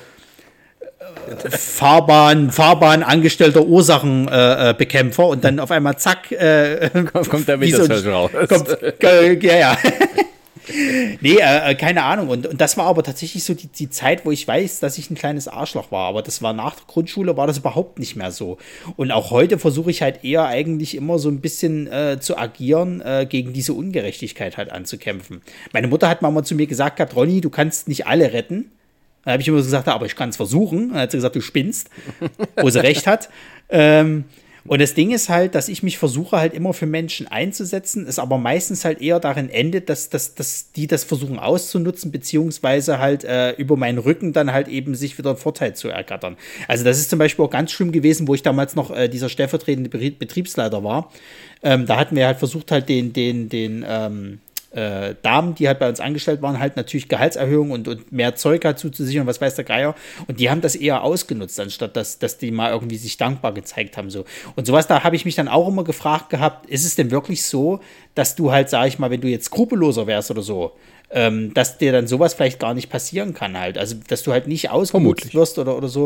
Fahrbahn angestellter Ursachenbekämpfer und dann auf einmal zack kommt der Winterswäsche raus. Ja. Nee, keine Ahnung. Und das war aber tatsächlich so die Zeit, wo ich weiß, dass ich ein kleines Arschloch war. Aber das war nach der Grundschule, war das überhaupt nicht mehr so. Und auch heute versuche ich halt eher eigentlich immer so ein bisschen zu agieren, gegen diese Ungerechtigkeit halt anzukämpfen. Meine Mutter hat mal zu mir gesagt gehabt, Ronny, du kannst nicht alle retten. Dann habe ich immer so gesagt, aber ich kann es versuchen. Dann hat sie gesagt, du spinnst, wo sie recht hat. Und das Ding ist halt, dass ich mich versuche halt immer für Menschen einzusetzen, es aber meistens halt eher darin endet, dass die das versuchen auszunutzen, beziehungsweise halt über meinen Rücken dann halt eben sich wieder einen Vorteil zu ergattern. Also das ist zum Beispiel auch ganz schlimm gewesen, wo ich damals noch dieser stellvertretende Betriebsleiter war. Da hatten wir halt versucht halt den Damen, die halt bei uns angestellt waren, halt natürlich Gehaltserhöhungen und mehr Zeug halt zuzusichern, was weiß der Geier. Und die haben das eher ausgenutzt, anstatt dass die mal irgendwie sich dankbar gezeigt haben. So. Und sowas, da habe ich mich dann auch immer gefragt gehabt, ist es denn wirklich so, dass du halt, sag ich mal, wenn du jetzt skrupelloser wärst oder so, dass dir dann sowas vielleicht gar nicht passieren kann halt. Also, dass du halt nicht ausgenutzt wirst oder so.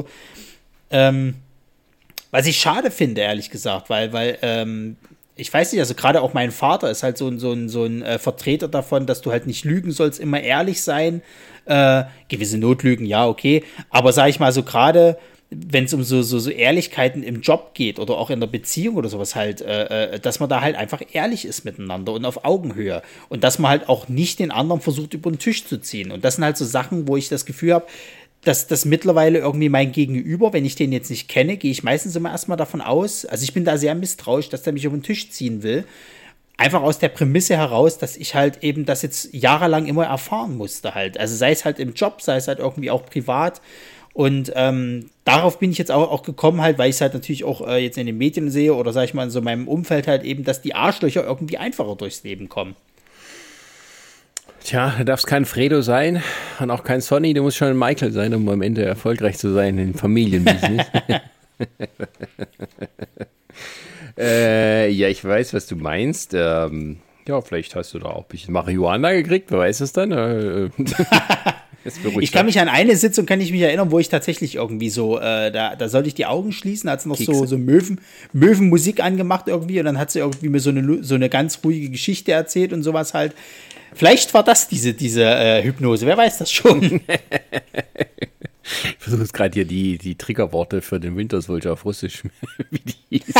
Was ich schade finde, ehrlich gesagt, weil ich weiß nicht, also gerade auch mein Vater ist halt so ein Vertreter davon, dass du halt nicht lügen sollst, immer ehrlich sein. Gewisse Notlügen, ja, okay. Aber sag ich mal so, gerade wenn es um so Ehrlichkeiten im Job geht oder auch in der Beziehung oder sowas halt, dass man da halt einfach ehrlich ist miteinander und auf Augenhöhe. Und dass man halt auch nicht den anderen versucht, über den Tisch zu ziehen. Und das sind halt so Sachen, wo ich das Gefühl habe, dass das mittlerweile irgendwie mein Gegenüber, wenn ich den jetzt nicht kenne, gehe ich meistens immer erstmal davon aus, also ich bin da sehr misstrauisch, dass der mich auf den Tisch ziehen will. einfach aus der Prämisse heraus, dass ich halt eben das jetzt jahrelang immer erfahren musste halt. Also sei es halt im Job, sei es halt irgendwie auch privat. Und darauf bin ich jetzt auch gekommen halt, weil ich es halt natürlich auch jetzt in den Medien sehe oder sag ich mal in so meinem Umfeld halt eben, dass die Arschlöcher irgendwie einfacher durchs Leben kommen. Tja, du darfst kein Fredo sein und auch kein Sonny, du musst schon ein Michael sein, um am Ende erfolgreich zu sein in Familienbusiness. Ja, ich weiß, was du meinst. Ja, vielleicht hast du da auch ein bisschen Marihuana gekriegt, wer weiß es dann? Ich kann mich an eine Sitzung, kann ich mich erinnern, wo ich tatsächlich irgendwie so, da sollte ich die Augen schließen, hat sie noch so Möwenmusik angemacht irgendwie und dann hat sie irgendwie mir so eine ganz ruhige Geschichte erzählt und sowas halt. Vielleicht war das diese Hypnose, wer weiß das schon. Ich versuche jetzt gerade hier die Triggerworte für den Winter Soldier auf Russisch, wie die hießen.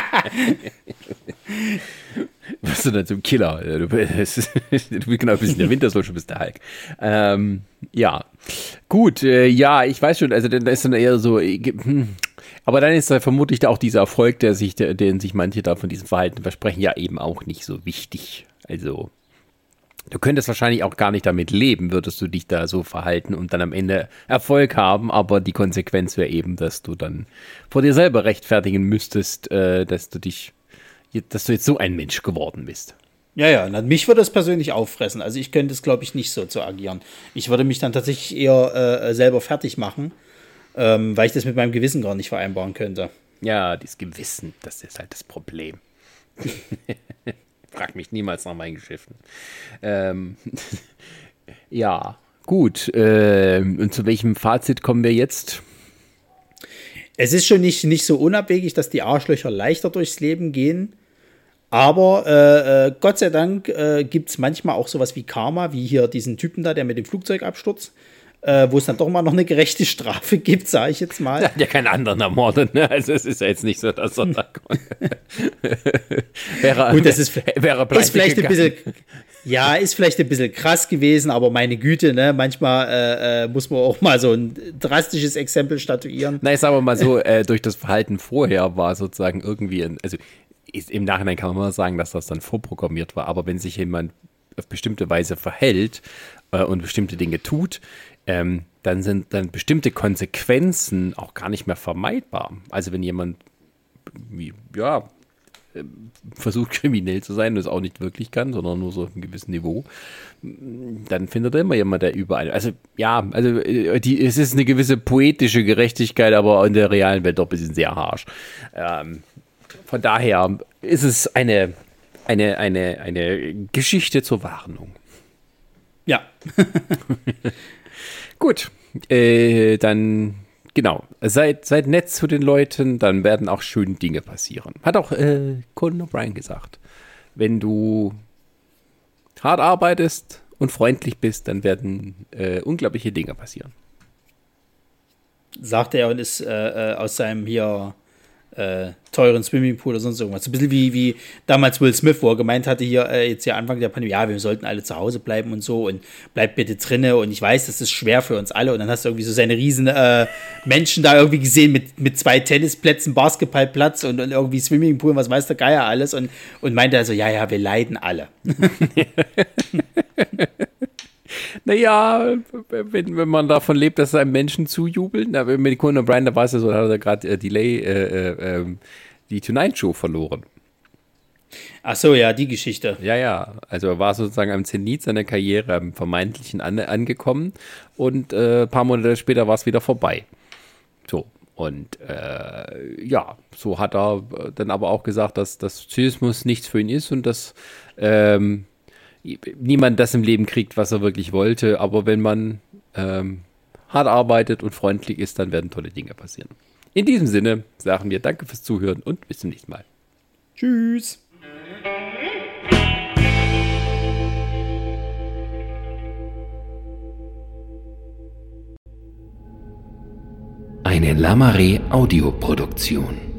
Was du dann zum Killer? Du bist genau ein bisschen der Winter Soldier, bist der Hulk. Ja, gut, ja, ich weiß schon, also da ist dann eher so, aber dann ist da vermutlich auch dieser Erfolg, den sich manche da von diesem Verhalten versprechen, ja eben auch nicht so wichtig. Also du könntest wahrscheinlich auch gar nicht damit leben, würdest du dich da so verhalten und dann am Ende Erfolg haben, aber die Konsequenz wäre eben, dass du dann vor dir selber rechtfertigen müsstest, dass du jetzt so ein Mensch geworden bist. Ja, mich würde es persönlich auffressen. Also ich könnte es, glaube ich, nicht so agieren. Ich würde mich dann tatsächlich eher selber fertig machen, weil ich das mit meinem Gewissen gar nicht vereinbaren könnte. Ja, dieses Gewissen, das ist halt das Problem. Frag mich niemals nach meinen Geschäften. Ja, gut. Und zu welchem Fazit kommen wir jetzt? Es ist schon nicht so unabwegig, dass die Arschlöcher leichter durchs Leben gehen. Aber Gott sei Dank gibt es manchmal auch sowas wie Karma, wie hier diesen Typen da, der mit dem Flugzeug abstürzt. Wo es dann doch mal noch eine gerechte Strafe gibt, sage ich jetzt mal. Er hat ja keinen anderen ermordet, ne? Also es ist ja jetzt nicht so, dass er da ist vielleicht ein bisschen, ja, ist vielleicht ein bisschen krass gewesen, aber meine Güte, ne? Manchmal muss man auch mal so ein drastisches Exempel statuieren. Na, ich sage mal so, durch das Verhalten vorher war sozusagen irgendwie, also im Nachhinein kann man mal sagen, dass das dann vorprogrammiert war, aber wenn sich jemand auf bestimmte Weise verhält und bestimmte Dinge tut, dann sind dann bestimmte Konsequenzen auch gar nicht mehr vermeidbar. Also wenn jemand versucht kriminell zu sein und es auch nicht wirklich kann, sondern nur so auf einem gewissen Niveau, dann findet er immer jemand, der überall, es ist eine gewisse poetische Gerechtigkeit, aber in der realen Welt doch ein bisschen sehr harsch. Von daher ist es eine Geschichte zur Warnung. Ja. Gut, dann, genau, seid nett zu den Leuten, dann werden auch schöne Dinge passieren. Hat auch Conan O'Brien gesagt. Wenn du hart arbeitest und freundlich bist, dann werden unglaubliche Dinge passieren. Sagte er und ist aus seinem hier teuren Swimmingpool oder sonst irgendwas. Ein bisschen wie damals Will Smith, wo er gemeint hatte, jetzt hier Anfang der Pandemie, ja, wir sollten alle zu Hause bleiben und so und bleibt bitte drinne und ich weiß, das ist schwer für uns alle und dann hast du irgendwie so seine riesen Menschen da irgendwie gesehen mit 2 Tennisplätzen, Basketballplatz und irgendwie Swimmingpool und was weiß der Geier alles und meinte also, ja, wir leiden alle. Naja, wenn man davon lebt, dass einem Menschen zujubeln, mit Conan O'Brien, da war es ja so, da hat er gerade die Tonight Show verloren. Ach so, ja, die Geschichte. Ja, also er war sozusagen am Zenit seiner Karriere, am Vermeintlichen angekommen und ein paar Monate später war es wieder vorbei. So, und so hat er dann aber auch gesagt, dass Zynismus nichts für ihn ist und dass niemand das im Leben kriegt, was er wirklich wollte, aber wenn man hart arbeitet und freundlich ist, dann werden tolle Dinge passieren. In diesem Sinne sagen wir danke fürs Zuhören und bis zum nächsten Mal. Tschüss. Eine Lamare Audioproduktion.